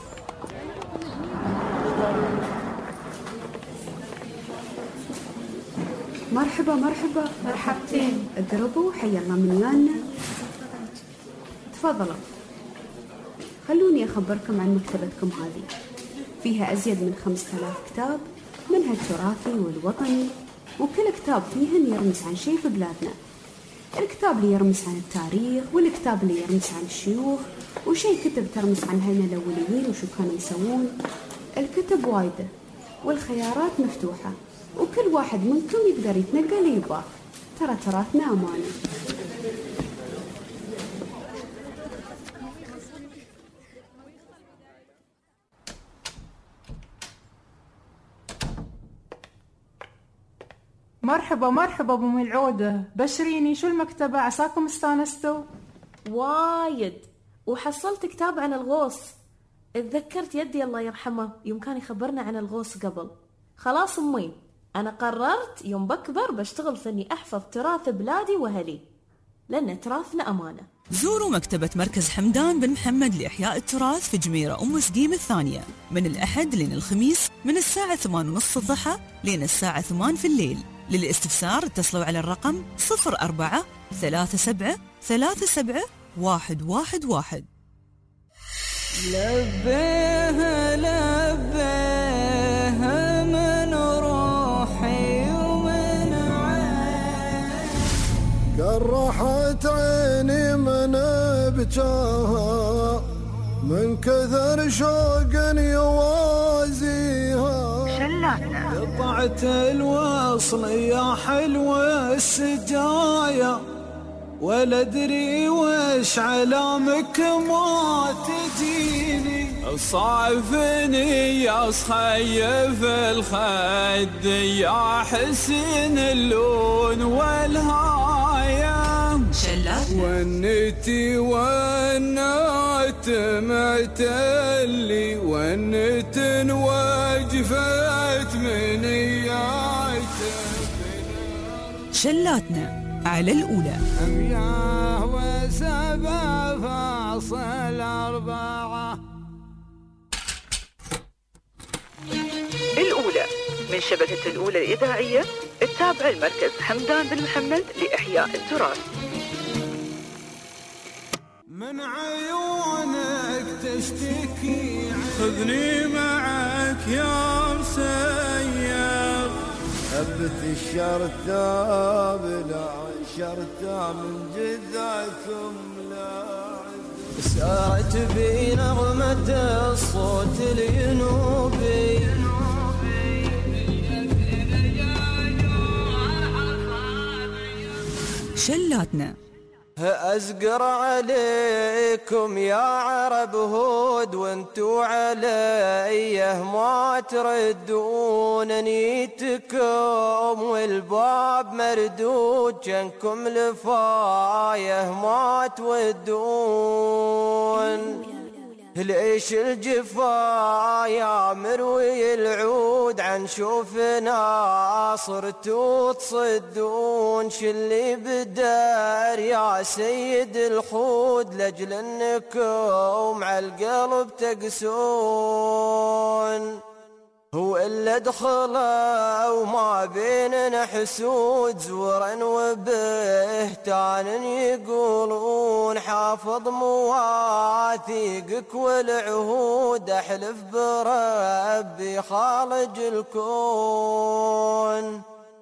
H: مرحبا مرحبتين. اقربوا حي الله من يانا. تفضلوا. خلوني أخبركم عن مكتبتكم هذه. فيها أزيد من 5000 كتاب، منها التراثي والوطني، وكل كتاب فيهن يرمز عن شيء في بلادنا. الكتاب اللي يرمز عن التاريخ، والكتاب اللي يرمز عن الشيوخ، وشيء كتب ترمز عن هنا الأوليين وشو كانوا يسوون. الكتب وايدة والخيارات مفتوحة، وكل واحد منكم يقدر يتنقل اللي يبغاه. ترى تراثنا أمانة.
L: مرحبا ابو ام العوده، بشريني شو المكتبه، عساكم استانستوا؟
M: وايد. وحصلت كتاب عن الغوص. اتذكرت يدي الله يرحمه يوم كان يخبرنا عن الغوص قبل. خلاص امي، انا قررت يوم بكبر بشتغل في اني احفظ تراث بلادي واهلي، لان تراثنا امانه.
D: زوروا مكتبة مركز حمدان بن محمد لإحياء التراث في جميرة أم سقيم الثانية من الأحد لين الخميس من الساعة 8:30 الضحى لين الساعة 8 في الليل. للاستفسار اتصلوا على الرقم 04 37 37 111.
O: لبيها من روحي ومن عين، قرحت عيني من بجاها، من كثر شوق يوازيها. قطعت الوصل يا حلوة السجايا، ولا ادري وش علامك ما تجيني. صعفني يا صخيف الخد يا حسن اللون والهاية، ونتي ونات معتلي ونت وجفت من
D: شلاتنا على الأولى
L: 107.4.
D: الأولى من شبكة الأولى الإذاعية التابعة المركز حمدان بن محمد لإحياء التراث.
O: من عيونك تشتكي خذني معك يا مسير،
I: هبت الشرطة بلا شرطة من جذعكم لاعب،
O: سارت بي نغمة الصوت الينوبي،
D: شلاتنا
O: أزقر عليكم يا عرب هود وانتو عليه ما تردون، نيتكم والباب مردود جنكم لفايه ما تودون. ليش الجفا يا مروي العود عن شوفنا صرتوا تصدون، شلي بدار يا سيد الخود لجل انكم عالقلب تقسون، هو اللي دخله وما بيننا حسود زورا وبهتان يقولون، حافظ مواثيقك والعهود احلف بربي خالق الكون،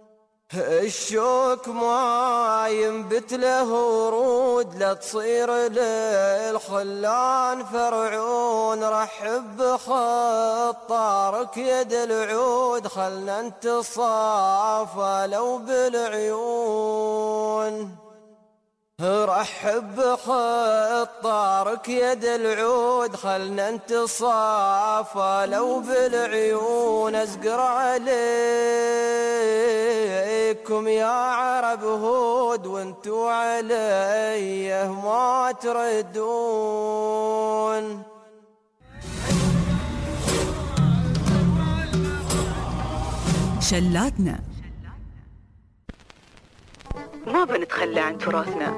O: الشوك ما ينبت له ورود لا تصير للخلان فرعون، رحب بخطارك يد العود خلنا نتصافى لو بالعيون، رحب بخطارك يد العود خلنا نتصافى لو بالعيون، ازقر عليكم يا عرب هود وانتو عليه ما تردون.
D: شلاتنا ما بنتخلى عن تراثنا.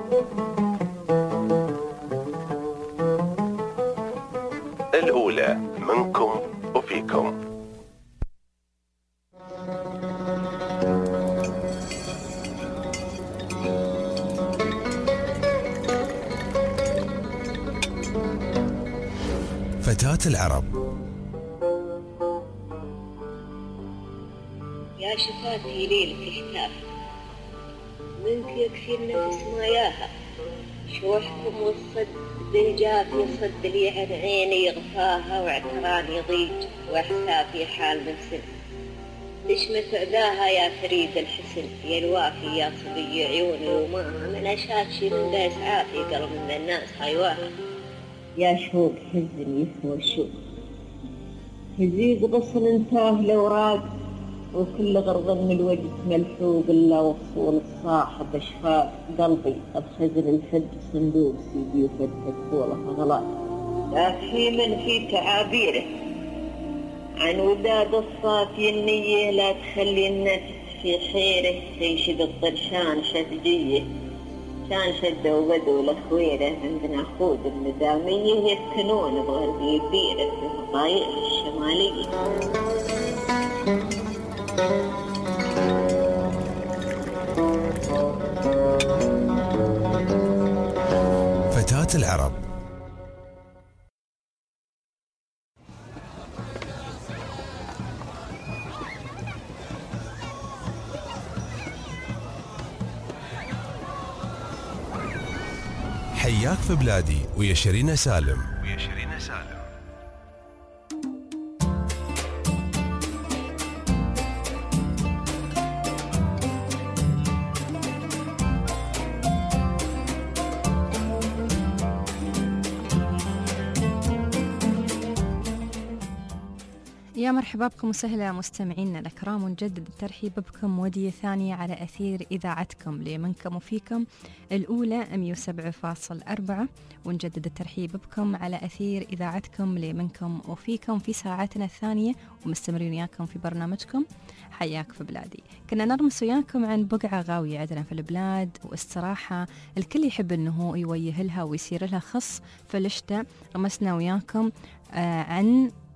A: الأولى منكم وفيكم. فتاة العرب.
S: يا شفاتي ليلة احتاف منك يكفي النفس ماياها، شوحكم والصد بالجاف يصد لي عن عيني غفاها، واعتراني ضيج واحسافي حال من سن، ليش متعداها يا فريد الحسن، يا الوافي يا صبي عيوني وماها، من اشاتشي من ذا اسعافي قلب من الناس هيواها، يا شوق حزن يسوى الشوق هزيز غصن انتاه الاوراق، وكل غرض من الوجد ملحوق الا وصول الصاحب اشفاق، قلبي بخزن الحد صندوق سيدي وفتت طولها غلاط، لا في من في تعابيره عن وداد الصافي النية، لا تخلي النفس في خيره تنشد الطرشان شدجيه، كان شد وبدو لخويره عندنا خود الندامية يسكنون بغربي بيره في الطايف الشمالية.
A: فتاة العرب. حياك في بلادي ويا شيرين سالم.
B: يا مرحبا بكم وسهلا مستمعينا الأكرام، ونجدد الترحيب بكم ودية ثانية على أثير إذاعتكم لمنكم وفيكم الأولى 107.4، ونجدد الترحيب بكم على أثير إذاعتكم لمنكم وفيكم في ساعتنا الثانية، ومستمرين وياكم في برنامجكم حياك في بلادي. كنا نرمس وياكم عن بقعة غاوية عندنا في البلاد واستراحة الكل يحب أنه يويه لها ويصير لها خص في الشتاء. رمسنا وياكم عن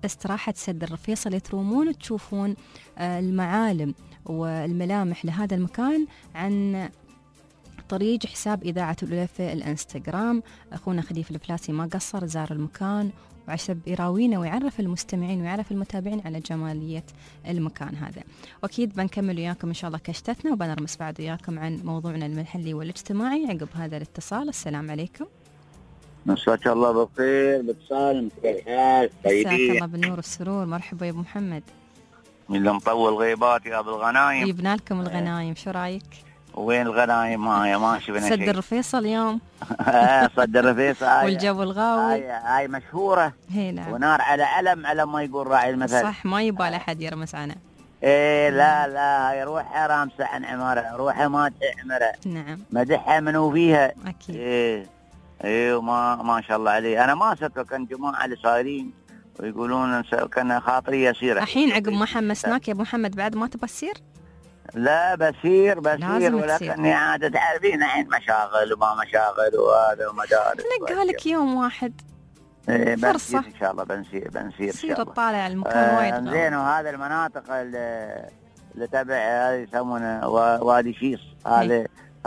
B: استراحة سد الرفيصة اللي ترومون تشوفون المعالم والملامح لهذا المكان عن طريق حساب إذاعة الأولى في الانستغرام. أخونا خليفة الفلاسي ما قصر، زار المكان وعشب يراوينا ويعرف المستمعين ويعرف المتابعين على جمالية المكان هذا. وأكيد بنكمل وياكم إن شاء الله كشتتنا، وبنرمس بعد وياكم عن موضوعنا المحلي والاجتماعي عقب هذا الاتصال. السلام عليكم.
T: مساك الله بالخير، باتصال كيف الحال؟
B: مساك الله بالنور والسرور. مرحبا يا ابو محمد.
T: اللي مطول غيبات يا ابو الغنايم.
B: جبنا لكم الغنايم، شو رايك؟
T: وين الغنايم؟ ما شفنا شيء.
B: صد الرفيصة اليوم.
T: صد الرفيصة.
B: والجو الغاوي.
T: هاي مشهورة.
B: نعم.
T: ونار على علم ما يقول راعي المثل.
B: صح، ما يبالي احد يرمس عنه.
T: ايه لا هاي روحها رامسة عن عمارة، روحها ما عمرة.
B: نعم.
T: مدحها منو فيها.
B: اكيد.
T: ايه ما شاء الله عليه. انا ما ستر، كان جماعة اللي صايرين ويقولون كان خاطري يسير.
B: الحين عقب ما حمسناك يا ابو محمد بعد ما تبى تسير؟
T: لا بسير ولكني عادة تعرفين الحين مشاغل وما مشاغل وهذا ومدارس.
B: نلقى لك يوم واحد
T: فرصة ان شاء الله. بنسير ان شاء الله.
B: تطالع المكان وايد
T: زين. وهذا المناطق اللي تبع هذه يسمونه وادي شيص، هذا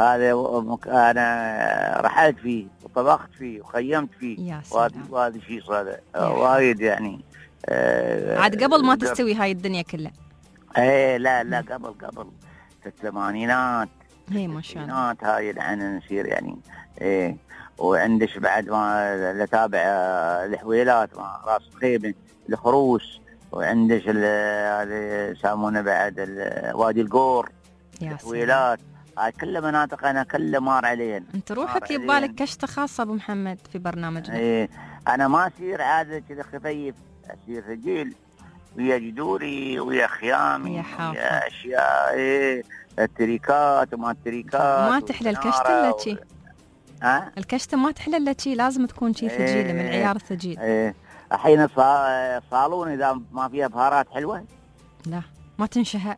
T: انا رحلت فيه وطبخت فيه وخيمت فيه. وادي شيص هذا وايد يعني.
B: عاد قبل ما تستوي هاي الدنيا كلها.
T: ايه لا قبل في الثمانينات.
B: ما شاء الله.
T: هاي الحين نسير يعني. ايه. وعندش بعد ما لتابع الحويلات مع راس خيبة الخروس، وعندش اللي يسمونه بعد وادي القور الحويلات. هاي كل مناطق انا كل مار عليهن.
B: انت روحك يبالك كشته خاصه ابو محمد في برنامجنا.
T: ايه انا ما اسير عاده كذا خفيف، اسير رجيل ويا جدوري ويا خيامي ويا اشياء. ايه التريكات وما التريكات.
B: ما تحلى الكشته الا شي. الكشته ما تحلى الا شي، لازم تكون شي ثقيله من عيار الثقيل.
T: الحين الصالون اذا ما فيها بهارات حلوه
B: لا ما تنشهى.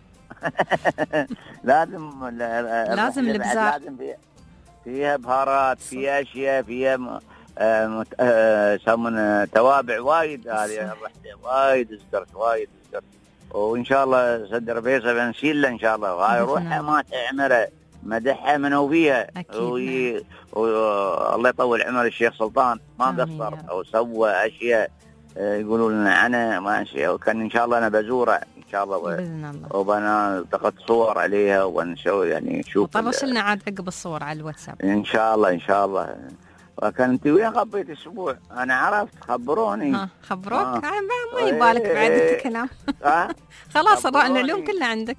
T: لازم
B: الابزار.
T: لازم فيها بهارات، فيها اشياء، فيها يسمون توابع وايد. هذه الرحله وايد ازدرت. وان شاء الله سد الرفيصة بنسيل له ان شاء الله. وهاي روحها ما تعمره، مدحها منو فيها. الله يطول عمر الشيخ سلطان ما قصر او سوى اشياء يقولوا لنا عنه ما شيء. وكان ان شاء الله انا بزوره ان شاء الله
B: باذن الله.
T: وبنا التقط صور عليها ونشوف يعني نشوف.
B: طرش لنا عاد عقب الصور على الواتساب
T: ان شاء الله. وكنت وين قضيت اسبوع؟ انا عرفت. خبروني.
B: خبروك؟ ما يبالك بعد الكلام. خلاص العلوم كلها عندك.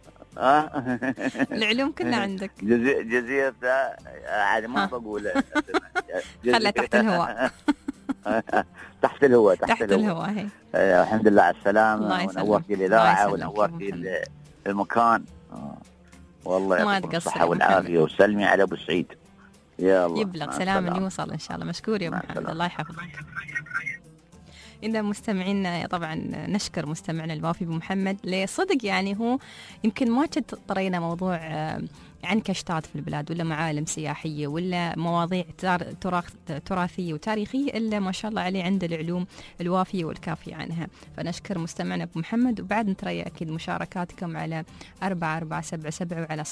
B: العلوم كلها عندك.
T: جزيرة عاد ما بقول.
B: خلها تحت الهواء.
T: تحت الهواء
B: هي.
T: الحمد لله على السلامة. ونورت الإذاعة ونورت المكان. والله يعطيكم الصحة والعافية وسلمي على أبو سعيد. يا الله
B: يبلغ سلام يوصل إن شاء الله. مشكور يا محمد، الله يحفظك. إذا مستمعينا طبعا نشكر مستمعنا الوافي أبو محمد لصدق يعني هو يمكن ما كنت طرينا موضوع عن كشتات في البلاد ولا معالم سياحية ولا مواضيع تراثية وتاريخية إلا ما شاء الله عليه عنده العلوم الوافية والكافية عنها. فنشكر مستمعنا أبو محمد، وبعد نتريى أكيد مشاركاتكم على 4477 وعلى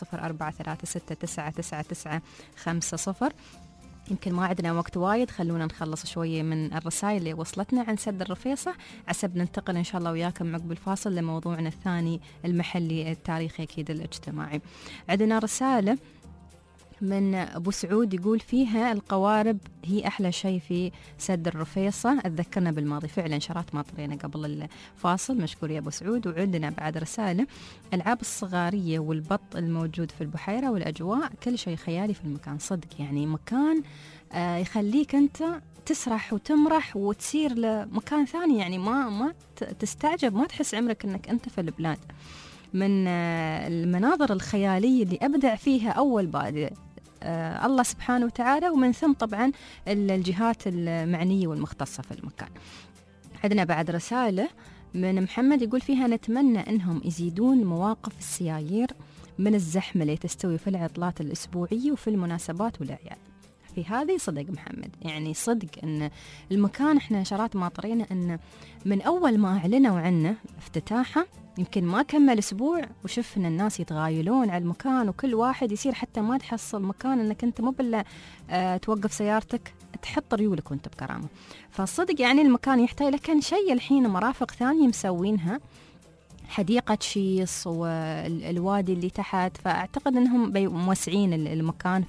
B: 0443699950. يمكن ما عندنا وقت وايد، خلونا نخلص شوية من الرسائل اللي وصلتنا عن سد الرفيصة عسب ننتقل إن شاء الله وياكم عقب الفاصل لموضوعنا الثاني المحلي التاريخي أكيد الاجتماعي. عندنا رسالة من أبو سعود يقول فيها القوارب هي أحلى شيء في سد الرفيصة، أتذكرنا بالماضي فعلا شرات ما طرينا قبل الفاصل. مشكور يا أبو سعود. وعندنا بعد رسالة الألعاب الصغارية والبط الموجود في البحيرة والأجواء كل شيء خيالي في المكان. صدق يعني مكان يخليك أنت تسرح وتمرح وتسير لمكان ثاني، يعني ما تستعجب، ما تحس عمرك أنك أنت في البلاد. من المناظر الخيالية اللي أبدع فيها أول بادئ الله سبحانه وتعالى، ومن ثم طبعا الجهات المعنية والمختصة في المكان. عندنا بعد رسالة من محمد يقول فيها نتمنى أنهم يزيدون مواقف السيايير من الزحمة اللي تستوي في العطلات الأسبوعية وفي المناسبات والأعياد. في هذه صدق محمد، يعني صدق أن المكان إحنا شرات ماطرينا أن من أول ما أعلنوا عنه افتتاحه يمكن ما كمل أسبوع وشفنا الناس يتغايلون على المكان، وكل واحد يصير حتى ما تحصل مكان أنك أنت مو بالله توقف سيارتك تحط ريولك وانت بكرامة. فالصدق يعني المكان يحتاج، لكن شيء الحين مرافق ثانية مسوينها، حديقة شيص والوادي اللي تحت، فأعتقد أنهم موسعين المكان،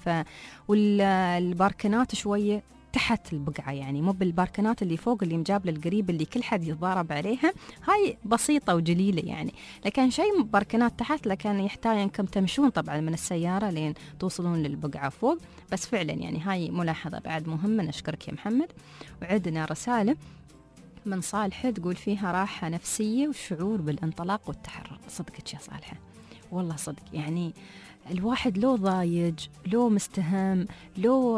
B: والباركنات شوية تحت البقعة، يعني مو بالباركنات اللي فوق اللي مجاب للقريب اللي كل حد يتضارب عليها، هاي بسيطة وجليلة يعني، لكن شيء باركنات تحت، لكن يحتاج أنكم تمشون طبعا من السيارة لين توصلون للبقعة فوق. بس فعلا يعني هاي ملاحظة بعد مهمة، نشكرك يا محمد. وعندنا رسالة من صالحة تقول فيها راحة نفسية وشعور بالانطلاق والتحرر. صدقك يا صالحة، والله صدق يعني الواحد لو ضايج، لو مستهم، لو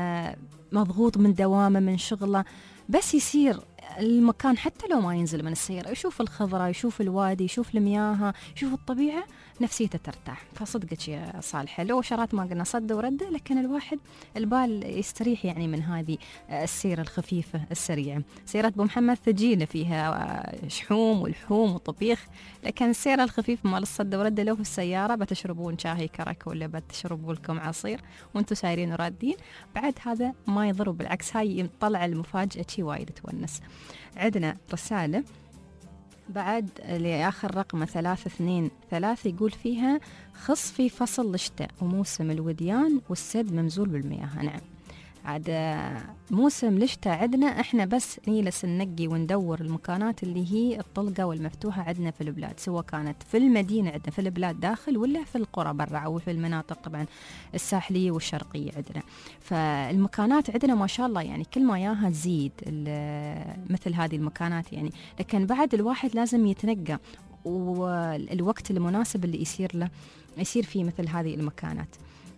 B: مضغوط من دوامه من شغله، بس يصير المكان حتى لو ما ينزل من السيارة يشوف الخضرة، يشوف الوادي، يشوف المياه، يشوف الطبيعة، نفسيته ترتاح. فصدقك يا صالحة لو شرات ما قلنا صد ورده، لكن الواحد البال يستريح يعني من هذه السيرة الخفيفة السريعة. سيرة أبو محمد ثقيلة فيها شحوم والحوم وطبيخ، لكن السيرة الخفيفة مال الصد ورده لو في السيارة بتشربون شاهي كرك ولا بتشربوا لكم عصير وانتم سايرين ورادين، بعد هذا ما يضر، بالعكس هاي طلع المفاجأة شي وايد تونس. عندنا رسالة بعد لآخر رقم 323 يقول فيها خص في فصل الشتاء وموسم الوديان والسد ممزول بالمياه. نعم، عاد موسم الشتاء عندنا احنا بس نجلس ننقي وندور المكانات اللي هي الطلقة والمفتوحة عندنا في البلاد، سواء كانت في المدينة عندنا في البلاد داخل ولا في القرى برا أو في المناطق طبعا الساحلية والشرقية عندنا. فالمكانات عندنا ما شاء الله يعني كل ما ياها تزيد مثل هذه المكانات يعني، لكن بعد الواحد لازم يتنقى والوقت المناسب اللي يصير فيه مثل هذه المكانات.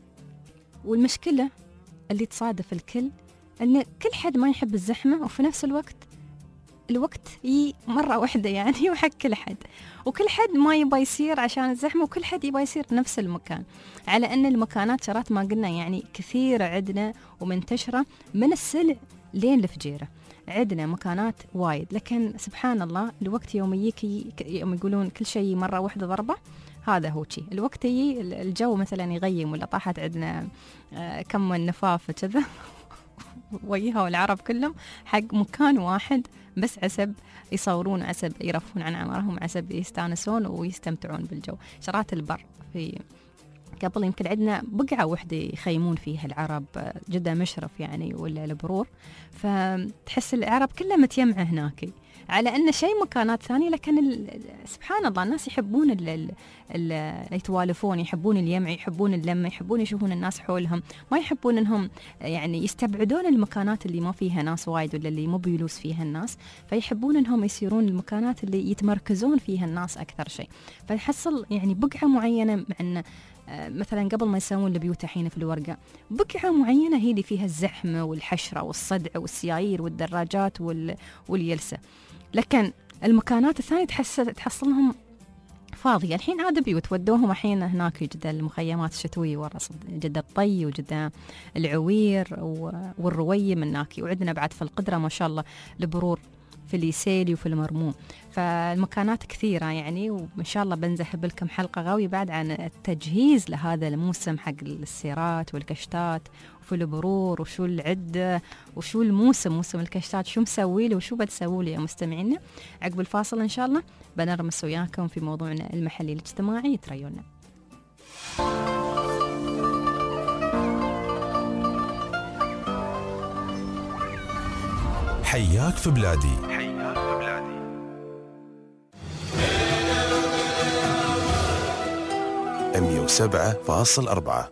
B: والمشكلة اللي تصادف الكل أن كل حد ما يحب الزحمة، وفي نفس الوقت مرة واحدة يعني وحق كل حد، وكل حد ما يبى يصير عشان الزحمة، وكل حد يبى يصير نفس المكان، على أن المكانات شرات ما قلنا يعني كثيرة عندنا ومنتشرة من السلع لين الفجيرة، عندنا مكانات وايد. لكن سبحان الله الوقت يوم يقولون كل شيء مرة واحدة ضربة، هذا هو شيء الوقت الجو مثلا يغيم ولا طاحت عندنا كم النفاف كذا وياها والعرب كلهم حق مكان واحد بس، عسب يصورون، عسب يرفون عن عمرهم، عسب يستانسون ويستمتعون بالجو. شرات البر في قبل يمكن عندنا بقعة واحدة يخيمون فيها العرب، جدا مشرف يعني ولا البرور، فتحس العرب كلها متيمعة هناك، على أن شيء مكانات ثانية. لكن سبحان الله الناس يحبون يتوالفون، يحبون اليمع، يحبون اللمة، يحبون يشوفون الناس حولهم، ما يحبون أنهم يعني يستبعدون المكانات اللي ما فيها ناس وايد ولا اللي مو بيلوس فيها الناس، فيحبون أنهم يسيرون المكانات اللي يتمركزون فيها الناس أكثر شيء. فيحصل يعني بقعة معينة، مع أن مثلا قبل ما يسوون البيوت الحين في الورقة بقعة معينة هي اللي فيها الزحمة والحشرة والصدع والسيايير والدراجات واليلسة، لكن المكانات الثانية تحصلهم فاضية. الحين عاد بيوت ودوهم الحين هناك جدا المخيمات الشتوية ورا جدة الطي وجدة العوير والروية من ناكي، وعندنا بعد في القدرة ما شاء الله البرور في اليسيلي وفي المرموم. فالمكانات كثيرة يعني، وإن شاء الله بنزهب لكم حلقة غاوية بعد عن التجهيز لهذا الموسم حق السيرات والكشتات وفي البرور، وشو العدة وشو موسم الكشتات، شو مسوي له وشو بتسوي له يا مستمعينا. عقب الفاصل إن شاء الله بنرمس وياكم في موضوعنا المحلي الاجتماعي، تريونا.
A: حياك في بلادي. 107.4.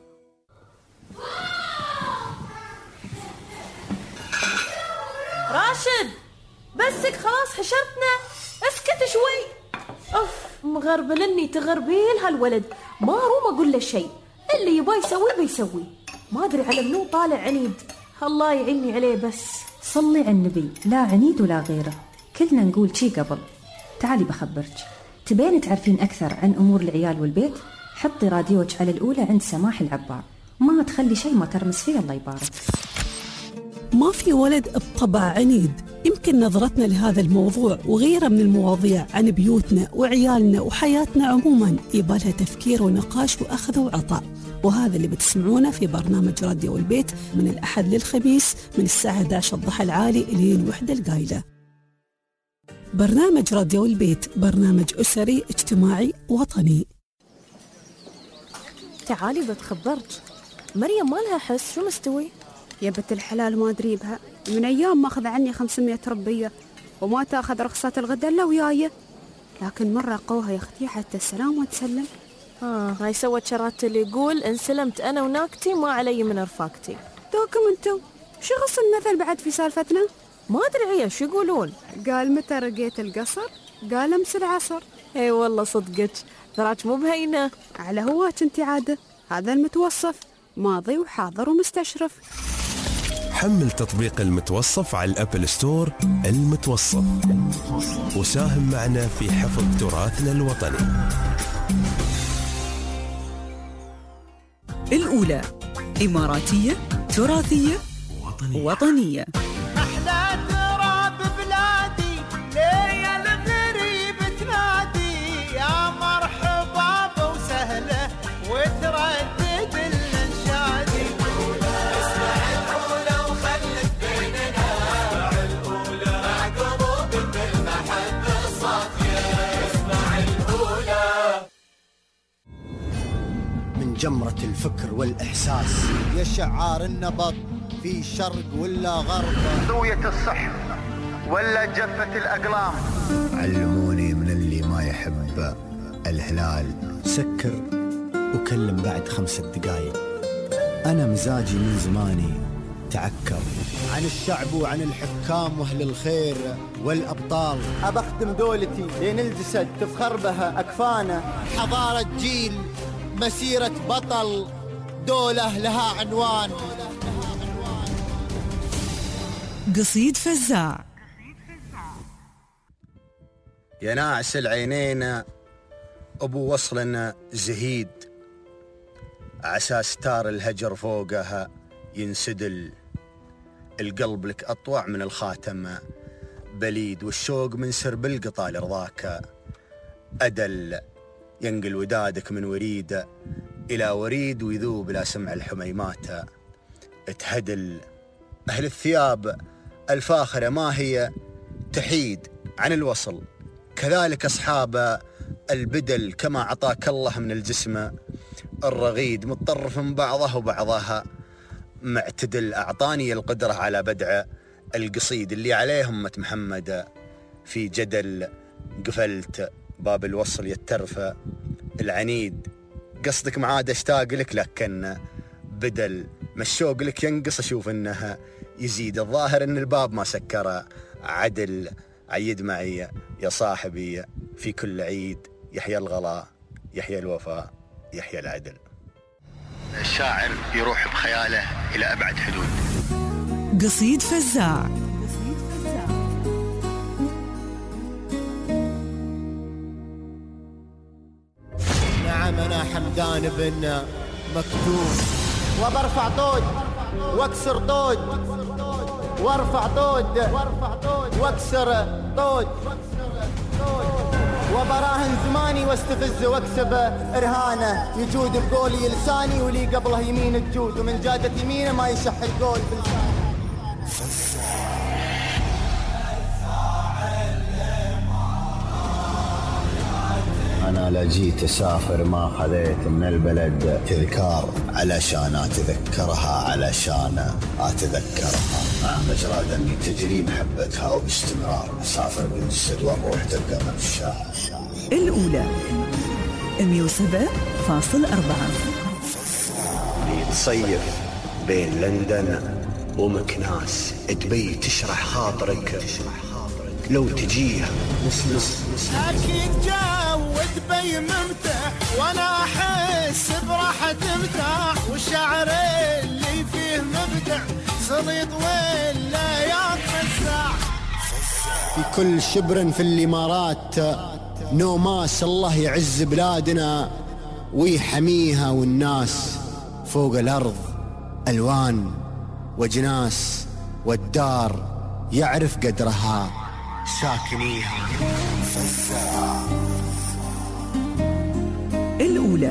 M: راشد بسك خلاص حشرتنا، اسكت شوي. اوف مغربلني تغربيل هالولد، ما روم اقول له شيء، اللي يبغى يسوي بيسوي، ما ادري على منو طالع عنيد، الله يعيني عليه. بس
B: صلي على النبي، لا عنيد ولا غيره، كلنا نقول شي قبل. تعالي بخبرك، تبين تعرفين أكثر عن أمور العيال والبيت؟ حطي راديوك على الأولى عند سماح العبار، ما تخلي شيء ما ترمس فيه الله يبارك.
R: ما في ولد بطبع عنيد. يمكن نظرتنا لهذا الموضوع وغيره من المواضيع عن بيوتنا وعيالنا وحياتنا عموما يبالها تفكير ونقاش وأخذ وعطاء، وهذا اللي بتسمعونه في برنامج راديو البيت من الأحد للخميس من الساعة 11 الضحى العالي إلى 1 القايلة. برنامج راديو البيت برنامج أسري اجتماعي وطني.
M: تعالي بتخبرك، مريم ما لها حس، شو مستوي؟
H: يا بنت الحلال ما أدري بها، من أيام ما أخذ عني 500 ربية وما تأخذ رخصة الغدا إلا وياي، لكن مرة قوها يا أختي حتى السلام وتسلم.
M: هاي سوت شرات اللي يقول إن سلمت أنا وناكتي ما علي من رفاقتي.
H: دوكم انتو شو غص المثل بعد في سالفتنا؟
M: ما أدري هي شو يقولون.
H: قال متى رقيت القصر؟ قال أمس العصر.
M: اي والله صدقك، تراك مو بهينة.
H: على هواك انتي عادة، هذا المتوصف ماضي وحاضر ومستشرف.
A: حمل تطبيق المتوصف على الأبل ستور. المتوصف، وساهم معنا في حفظ تراثنا الوطني.
D: الأولى إماراتية تراثية وطنية.
Q: أحلى تراب بلادي ليا الغريب تنادي، يا مرحبا وسهلة وتردد الانشادي. اسمع الأولى وخلت بيننا، اسمع الأولى مع قلوب بالمحبة الصافية. اسمع الأولى
N: من جمرة الفكر والإحساس يا شعار النبض، في شرق ولا غرب،
Q: ضوية الصح ولا جفة الأقلام.
C: علموني من اللي ما يحب الهلال سكر وكلم بعد 5 دقايق. أنا مزاجي من زماني تعكر
N: عن الشعب وعن الحكام واهل الخير والأبطال. أبختم دولتي لين الجسد تفخر بها أكفانه، حضارة جيل مسيرة بطل، دولة لها عنوان.
D: قصيد فزاع.
U: يا ناعس العينين أبو وصلنا زهيد، عسى ستار الهجر فوقها ينسدل، القلب لك أطوع من الخاتم بليد، والشوق من سرب القطا لرضاك أدل، ينقل ودادك من وريد إلى وريد، ويذوب لا سمع الحميمات تهدل. أهل الثياب الفاخرة ما هي تحيد عن الوصل، كذلك أصحاب البدل، كما عطاك الله من الجسم الرغيد، متطرف من بعضه وبعضها معتدل. أعطاني القدرة على بدع القصيد اللي عليه أمة محمد في جدل، قفلت باب الوصل يترفى العنيد، قصدك معاد اشتاق لك لكن بدل ما الشوق لك ينقص، أشوف إنها يزيد، الظاهر إن الباب ما سكر عدل. عيد معي يا صاحبي في كل عيد، يحيى الغلا يحيى الوفاء يحيى العدل. الشاعر يروح بخياله إلى أبعد حدود.
D: قصيد فزاع.
N: نعم أنا حمدان بن مكتوب، وبرفع طود واكسر طود، وارفع طود واكسر طود، وبراهن زماني واستفز واكسب إرهانه، يجود بقولي لساني ولي قبله يمين تجود، ومن جادة يمينه ما يشح القول بلساني.
C: أنا لا جيت أسافر ما خذيت من البلد تذكار، علشان أتذكرها علشان أتذكرها، مع مجرى دمي تجري محبتها وباستمرار أسافر بالجسد وأروح تلقى من الشاعر.
D: الأولى 107.4.
U: تصيف بين لندن ومكناس، دبي تشرح خاطرك لو تجيها
Q: أكيد جو دبي ممتع، وأنا أحس براحة مرتاح، والشعر اللي فيه مبدع، سليط ولا يتفزع.
N: في كل شبر في الإمارات نوماس، الله يعز بلادنا ويحميها، والناس فوق الأرض ألوان وجناس، والدار يعرف قدرها ساكنيها.
D: الأولى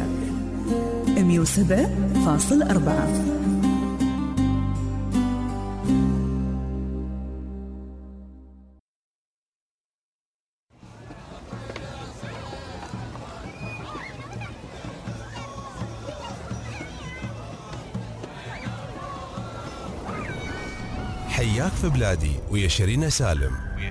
D: 107.4.
A: حياك في بلادي ويا شيرين سالم.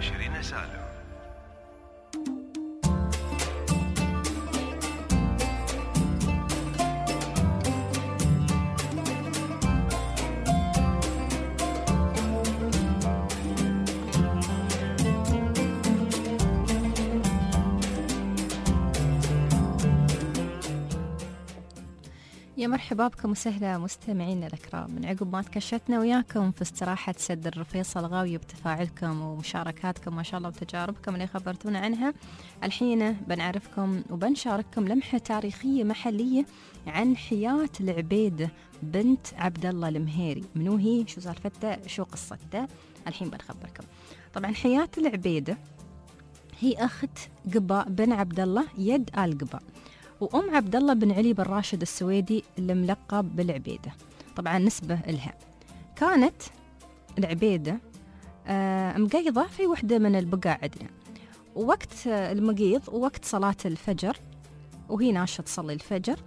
B: يا مرحبا بكم وسهلا مستمعينا الأكرام، من عقب ما تكشتنا وياكم في استراحة سد الرفيصل غاوية بتفاعلكم ومشاركاتكم ما شاء الله وتجاربكم اللي خبرتونا عنها. الحين بنعرفكم وبنشارككم لمحة تاريخية محلية عن حياة العبيدة بنت عبد الله المهيري. منو هي؟ شو سالفتها؟ شو قصتها؟ الحين بنخبركم. طبعا حياة العبيدة هي أخت قباء بن عبد الله يد آل قباء، وأم عبد الله بن علي بن راشد السويدي الملقب بالعبيدة. طبعا نسبة لها كانت العبيدة مقيضة في وحدة من البقاع عندنا، ووقت المقيض ووقت صلاة الفجر وهي ناشة تصلي الفجر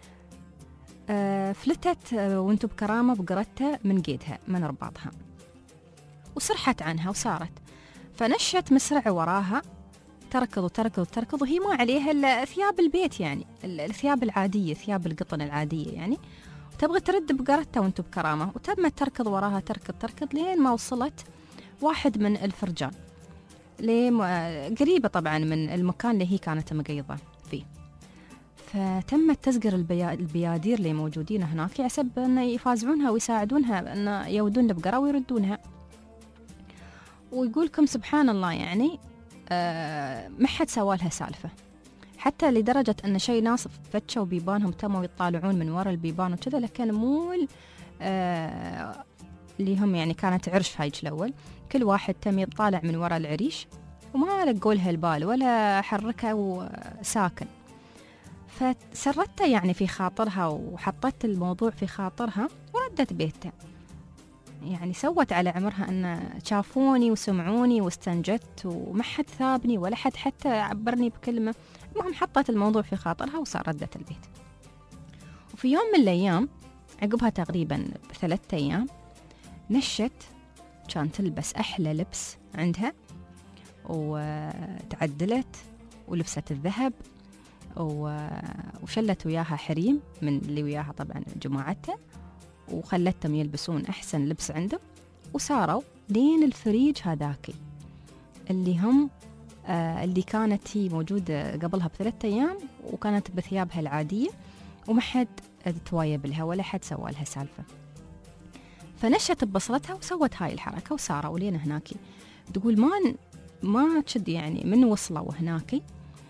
B: فلتت وانتو بكرامة بقرتها من قيدها من رباطها وسرحت عنها وصارت، فنشت مسرع وراها تركض وهي ما عليها إلا ثياب البيت، يعني الثياب العادية، ثياب القطن العادية يعني، وتبغى ترد بقرتها وانتو بكرامة، وتمت تركض وراها تركض لين ما وصلت واحد من الفرجان قريبة طبعا من المكان اللي هي كانت مقيضة فيه. فتمت تزقر البيادير اللي موجودين هناك يحسب أن يفازعونها ويساعدونها أن يودون البقرة ويردونها. ويقولكم سبحان الله يعني ما حد سوالها سالفة، حتى لدرجة أن شيء ناس فتشوا بيبانهم تموا يطالعون من وراء البيبان وكذا، لكن مو اللي هم يعني كانت عرش هايج الأول، كل واحد تم يطالع من وراء العريش وما لقوا لها البال ولا حركها وساكن. فسرتها يعني في خاطرها وحطت الموضوع في خاطرها وردت بيتها، يعني سوت على عمرها أن شافوني وسمعوني واستنجدت وما حد ثابني ولا حد حتى عبرني بكلمة. المهم حطت الموضوع في خاطرها وصار ردت البيت. وفي يوم من الأيام عقبها تقريبا ب3 أيام نشت، كانت تلبس أحلى لبس عندها وتعدلت ولبست الذهب وشلت وياها حريم من اللي وياها طبعا جماعتها، وخلتهم يلبسون أحسن لبس عندهم، وصاروا لين الفريج هذاكي اللي هم اللي كانت هي موجودة قبلها ب3 أيام وكانت بثيابها العادية وما حد توايب لها ولا حد سوى لها سالفة. فنشت ببصرتها وسوت هاي الحركة وصاروا لين هناكي. تقول ما تشد يعني من وصلوا هناكي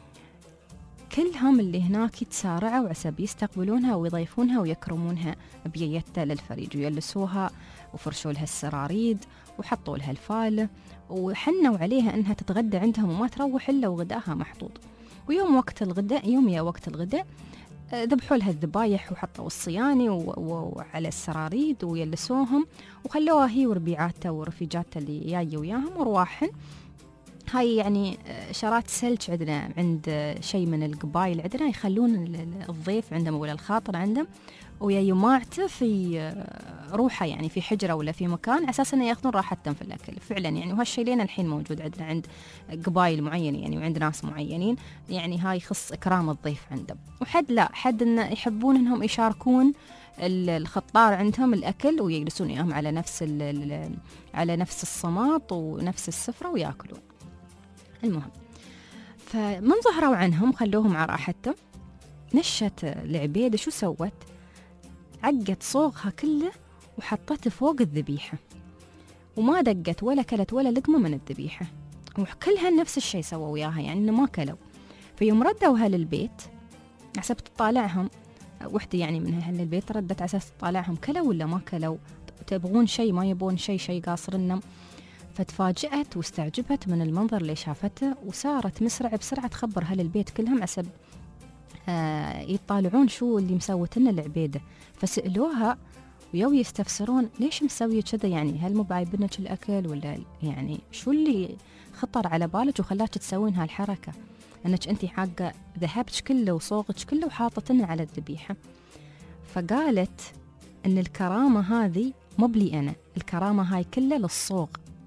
B: كلهم اللي هناك تسارعوا عسب يستقبلونها ويضيفونها ويكرمونها بيتها للفريج ويلسوها وفرشوا لها السراريد وحطوا لها الفالة وحنوا عليها أنها تتغدى عندهم وما تروح إلا وغداها محطوط. ويوم وقت الغداء ذبحوا لها الذبايح وحطوا الصياني وعلى السراريد ويلسوهم وخلوها هي وربيعاتها ورفيجاتها اللي جاية وياهم ورواحن. هاي يعني شرات سلج عندنا عند شيء من القبائل عندنا يخلون الضيف عندهم ولا الخاطر عندهم ويماعته في روحه يعني في حجرة ولا في مكان على أساس أنه يأخذون راحتهم في الأكل فعلا يعني. وهالشيء لين الحين موجود عندنا عند قبائل معينة يعني وعند ناس معينين يعني هاي يخص إكرام الضيف عندهم. وحد لا حد إنه يحبون إنهم يشاركون الخطار عندهم الأكل ويجلسون ياهم على نفس الصماط ونفس السفرة ويأكلون. المهم فمن ظهروا عنهم خلوهم على راحتهم. نشت العبيدة شو سوت؟ عقت صوغها كله وحطته فوق الذبيحة وما دقت ولا كلت ولا لقمة من الذبيحة وكلها نفس الشيء سووا وياها يعني إنه ما كلوا. فيوم ردوها للبيت حسب تطالعهم وحدة يعني من أهل البيت ردت على أساس تطالعهم كلوا ولا ما كلوا، تبغون شيء ما يبون شيء قاصرنا. فتفاجأت واستعجبت من المنظر اللي شافته، وصارت بسرعة تخبر أهل البيت كلهم عسب يطالعون شو اللي مسوتنا العبيدة. فسألوها ويو يستفسرون ليش مسوية كذا، يعني هل مو بايبنك الأكل ولا يعني شو اللي خطر على بالك وخلاك تسوين هالحركة، أنك أنت حاقة ذهبتش كله وصوغك كله وحاطتنا على الذبيحة. فقالت أن الكرامة هذه مو بلي أنا، الكرامة هاي كلها للصوغ.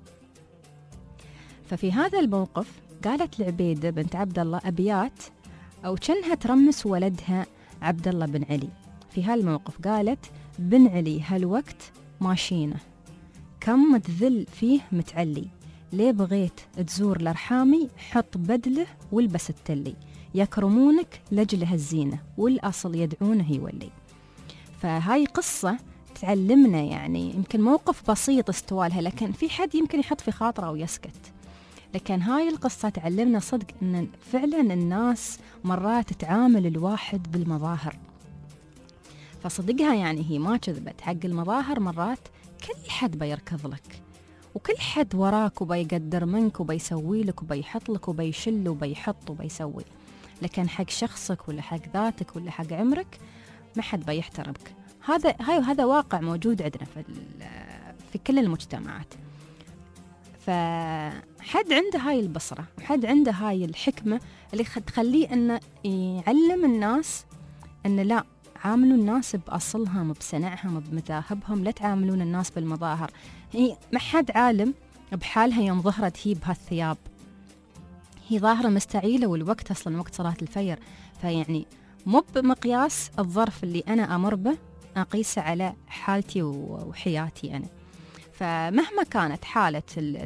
B: ففي هذا الموقف قالت العبيدة بنت عبد الله أبيات أو كانها ترمس ولدها عبد الله بن علي. في هالموقف قالت بن علي هالوقت ماشينا كم تذل فيه متعلي، ليه بغيت تزور الأرحامي حط بدله والبس التلي، يكرمونك لجل هالزينة والأصل يدعونه يولي. فهاي قصة تعلمنا، يعني يمكن موقف بسيط استوالها، لكن في حد يمكن يحط في خاطره ويسكت، لكن هاي القصة تعلمنا صدق أن فعلا الناس مرات تعامل الواحد بالمظاهر. فصدقها يعني هي ما كذبت، حق المظاهر مرات كل حد بيركض لك وكل حد وراك وبيقدر منك وبيسوي لك وبيحط لك وبيشل وبيحط وبيسوي، لكن حق شخصك ولا حق ذاتك ولا حق عمرك ما حد بيحترمك. هذا واقع موجود عندنا في كل المجتمعات. فحد عنده هاي البصرة وحد عنده هاي الحكمة اللي تخليه أنه يعلم الناس أن لا، عاملوا الناس بأصلهم بصنعهم بمذاهبهم، لا تعاملون الناس بالمظاهر. هي ما حد عالم بحالها يوم ظهرت هي بهالثياب، هي ظاهرة مستعيلة والوقت أصلا وقت صلاة الفجر، فيعني مو بمقياس الظرف اللي أنا أمر به أقيسه على حالتي وحياتي أنا. فمهما كانت حالة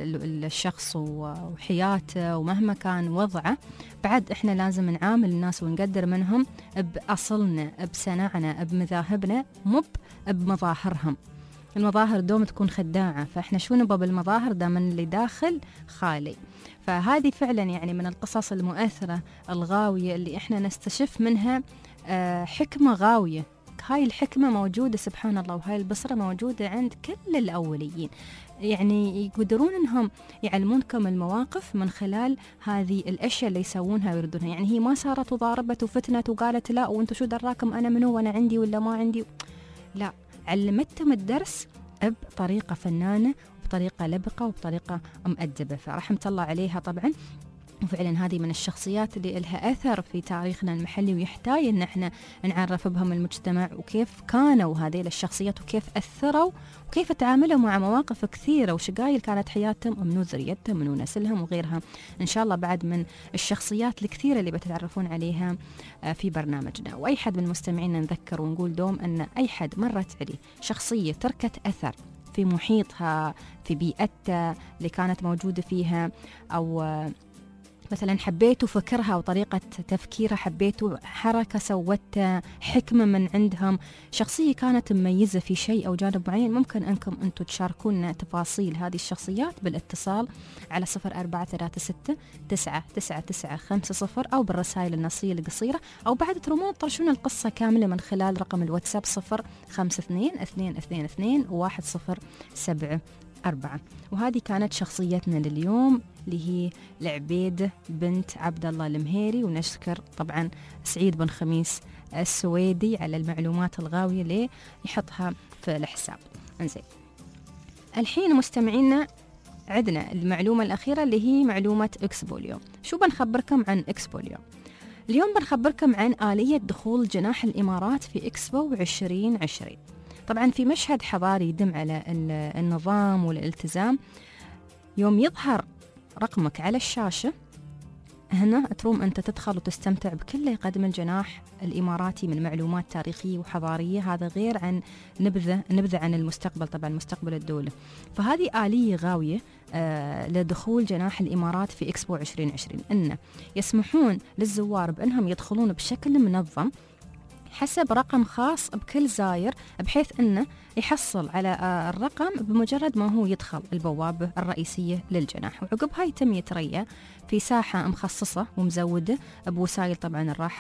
B: الشخص وحياته ومهما كان وضعه، بعد إحنا لازم نعامل الناس ونقدر منهم بأصلنا بصنعنا بمذاهبنا، مو بمظاهرهم. المظاهر دوم تكون خداعة، فإحنا شو نبى بالمظاهر دام اللي داخل خالي. فهذه فعلا يعني من القصص المؤثرة الغاوية اللي إحنا نستشف منها حكمة غاوية. هاي الحكمة موجودة سبحان الله، وهاي البصرة موجودة عند كل الأوليين، يعني يقدرون أنهم يعلمونكم المواقف من خلال هذه الأشياء اللي يسوونها ويردونها. يعني هي ما صارت وضاربت وفتنت وقالت لا وانتو شو دراكم أنا منو وأنا عندي ولا ما عندي، لا، علمتهم الدرس بطريقة فنانة وبطريقة لبقة وبطريقة مؤدبة، فرحمة الله عليها طبعا. وفعلا هذه من الشخصيات اللي لها أثر في تاريخنا المحلي، ويحتاج أن احنا نعرف بهم المجتمع وكيف كانوا هذيل الشخصيات وكيف أثروا وكيف تعاملوا مع مواقف كثيرة وشقايل كانت حياتهم ومنو ذريتهم ومنو نسلهم وغيرها. إن شاء الله بعد من الشخصيات الكثيرة اللي بتتعرفون عليها في برنامجنا. وأي حد من مستمعينا نذكر ونقول دوم أن أي حد مرت عليه شخصية تركت أثر في محيطها في بيئتها اللي كانت موجودة فيها، أو مثلا حبيتوا فكرها وطريقة تفكيرها، حبيتوا حركة سوتها، حكمة من عندهم، شخصية كانت مميزة في شيء أو جانب معين، ممكن أنكم أنتم تشاركونا تفاصيل هذه الشخصيات بالاتصال على 0436-999950 أو بالرسائل النصية القصيرة، أو بعد ترمون طرشون القصة كاملة من خلال رقم الواتساب 0522221074. وهذه كانت شخصيتنا لليوم اللي هي العبيدة بنت عبد الله المهيري، ونشكر طبعا سعيد بن خميس السويدي على المعلومات الغاوية اللي يحطها في الحساب. انزين، الحين مستمعينا عندنا المعلومة الأخيرة اللي هي معلومة إكسبو اليوم. شو بنخبركم عن إكسبو اليوم؟ اليوم بنخبركم عن آلية دخول جناح الإمارات في إكسبو 2020. طبعا في مشهد حضاري يدم على النظام والالتزام. يوم يظهر رقمك على الشاشة هنا تروم أنت تدخل وتستمتع بكل اللي يقدم الجناح الإماراتي من معلومات تاريخية وحضارية، هذا غير عن نبذة عن المستقبل، طبعا مستقبل الدولة. فهذه آلية غاوية لدخول جناح الإمارات في إكسبو 2020، إنه يسمحون للزوار بأنهم يدخلون بشكل منظم حسب رقم خاص بكل زاير، بحيث أنه يحصل على الرقم بمجرد ما هو يدخل البوابة الرئيسية للجناح، وعقبها يتم يتريا في ساحة مخصصة ومزودة بوسائل طبعا الراحة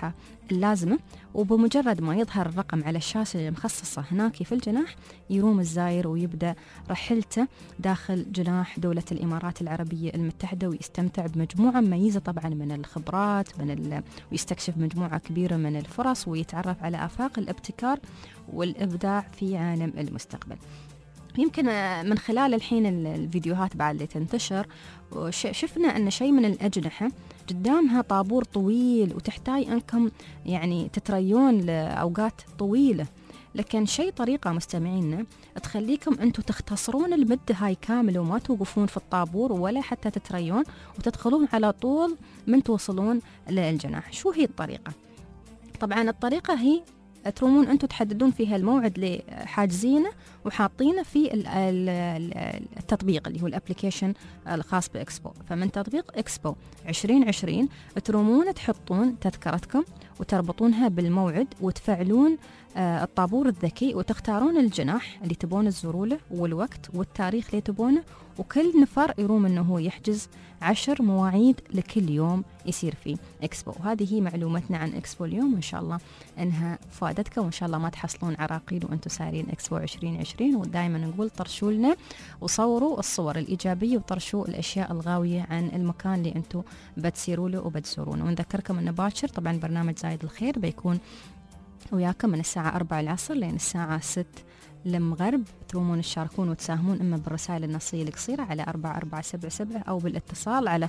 B: اللازمة، وبمجرد ما يظهر الرقم على الشاشة المخصصة هناك في الجناح يروم الزاير ويبدأ رحلته داخل جناح دولة الإمارات العربية المتحدة، ويستمتع بمجموعة مميزة طبعا من الخبرات ويستكشف مجموعة كبيرة من الفرص، ويتعرف على آفاق الابتكار والإبداع في عالم المستقبل. يمكن من خلال الحين الفيديوهات بعد اللي تنتشر شفنا أن شيء من الأجنحة قدامها طابور طويل وتحتاج أنكم يعني تتريون لأوقات طويلة، لكن شيء طريقة مستمعينا تخليكم أنتم تختصرون المدة هاي كاملة وما توقفون في الطابور ولا حتى تتريون، وتدخلون على طول من توصلون للجناح. شو هي الطريقة؟ طبعا الطريقة هي ترومون أنتم تحددون فيها الموعد اللي حاجزينه وحاطينه في التطبيق اللي هو الابليكيشن الخاص بإكسبو. فمن تطبيق إكسبو 2020 ترومون تحطون تذكرتكم وتربطونها بالموعد وتفعلون الطابور الذكي وتختارون الجناح اللي تبون تزوروا له والوقت والتاريخ اللي تبونه، وكل نفر يروم أنه هو يحجز 10 مواعيد لكل يوم يصير فيه إكسبو. وهذه هي معلومتنا عن إكسبو اليوم، وإن شاء الله أنها فادتكم، وإن شاء الله ما تحصلون عراقيل وأنتم سارين إكسبو 2020. ودائما نقول طرشوا لنا وصوروا الصور الإيجابية وطرشوا الأشياء الغاوية عن المكان اللي أنتم بتسيروا له وبتزورونه. ونذكركم أن باكر طبعا برنامج زايد الخير بيكون وياكم من الساعة 4 العصر لين الساعة 6 المغرب. ترومون تشاركون وتساهمون إما بالرسائل النصية القصيرة على 4477 أو بالاتصال على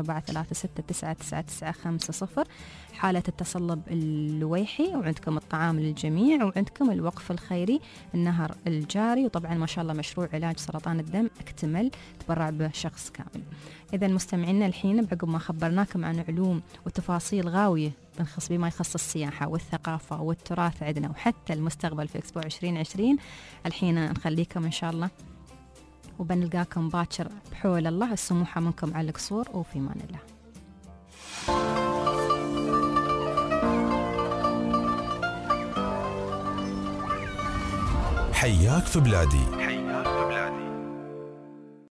B: 0436999950 حالة التصلب الويحي، وعندكم الطعام للجميع، وعندكم الوقف الخيري النهر الجاري، وطبعا ما شاء الله مشروع علاج سرطان الدم اكتمل تبرع به شخص كامل. إذا مستمعينا الحين بعقب ما خبرناكم عن علوم وتفاصيل غاوية بما يخص السياحة والثقافة والتراث عندنا وحتى المستقبل في إكسبو 2020، الحين نخليكم إن شاء الله وبنلقاكم باكر بحول الله. السموحة منكم على القصور، وفي مان الله.
A: حياك في بلادي.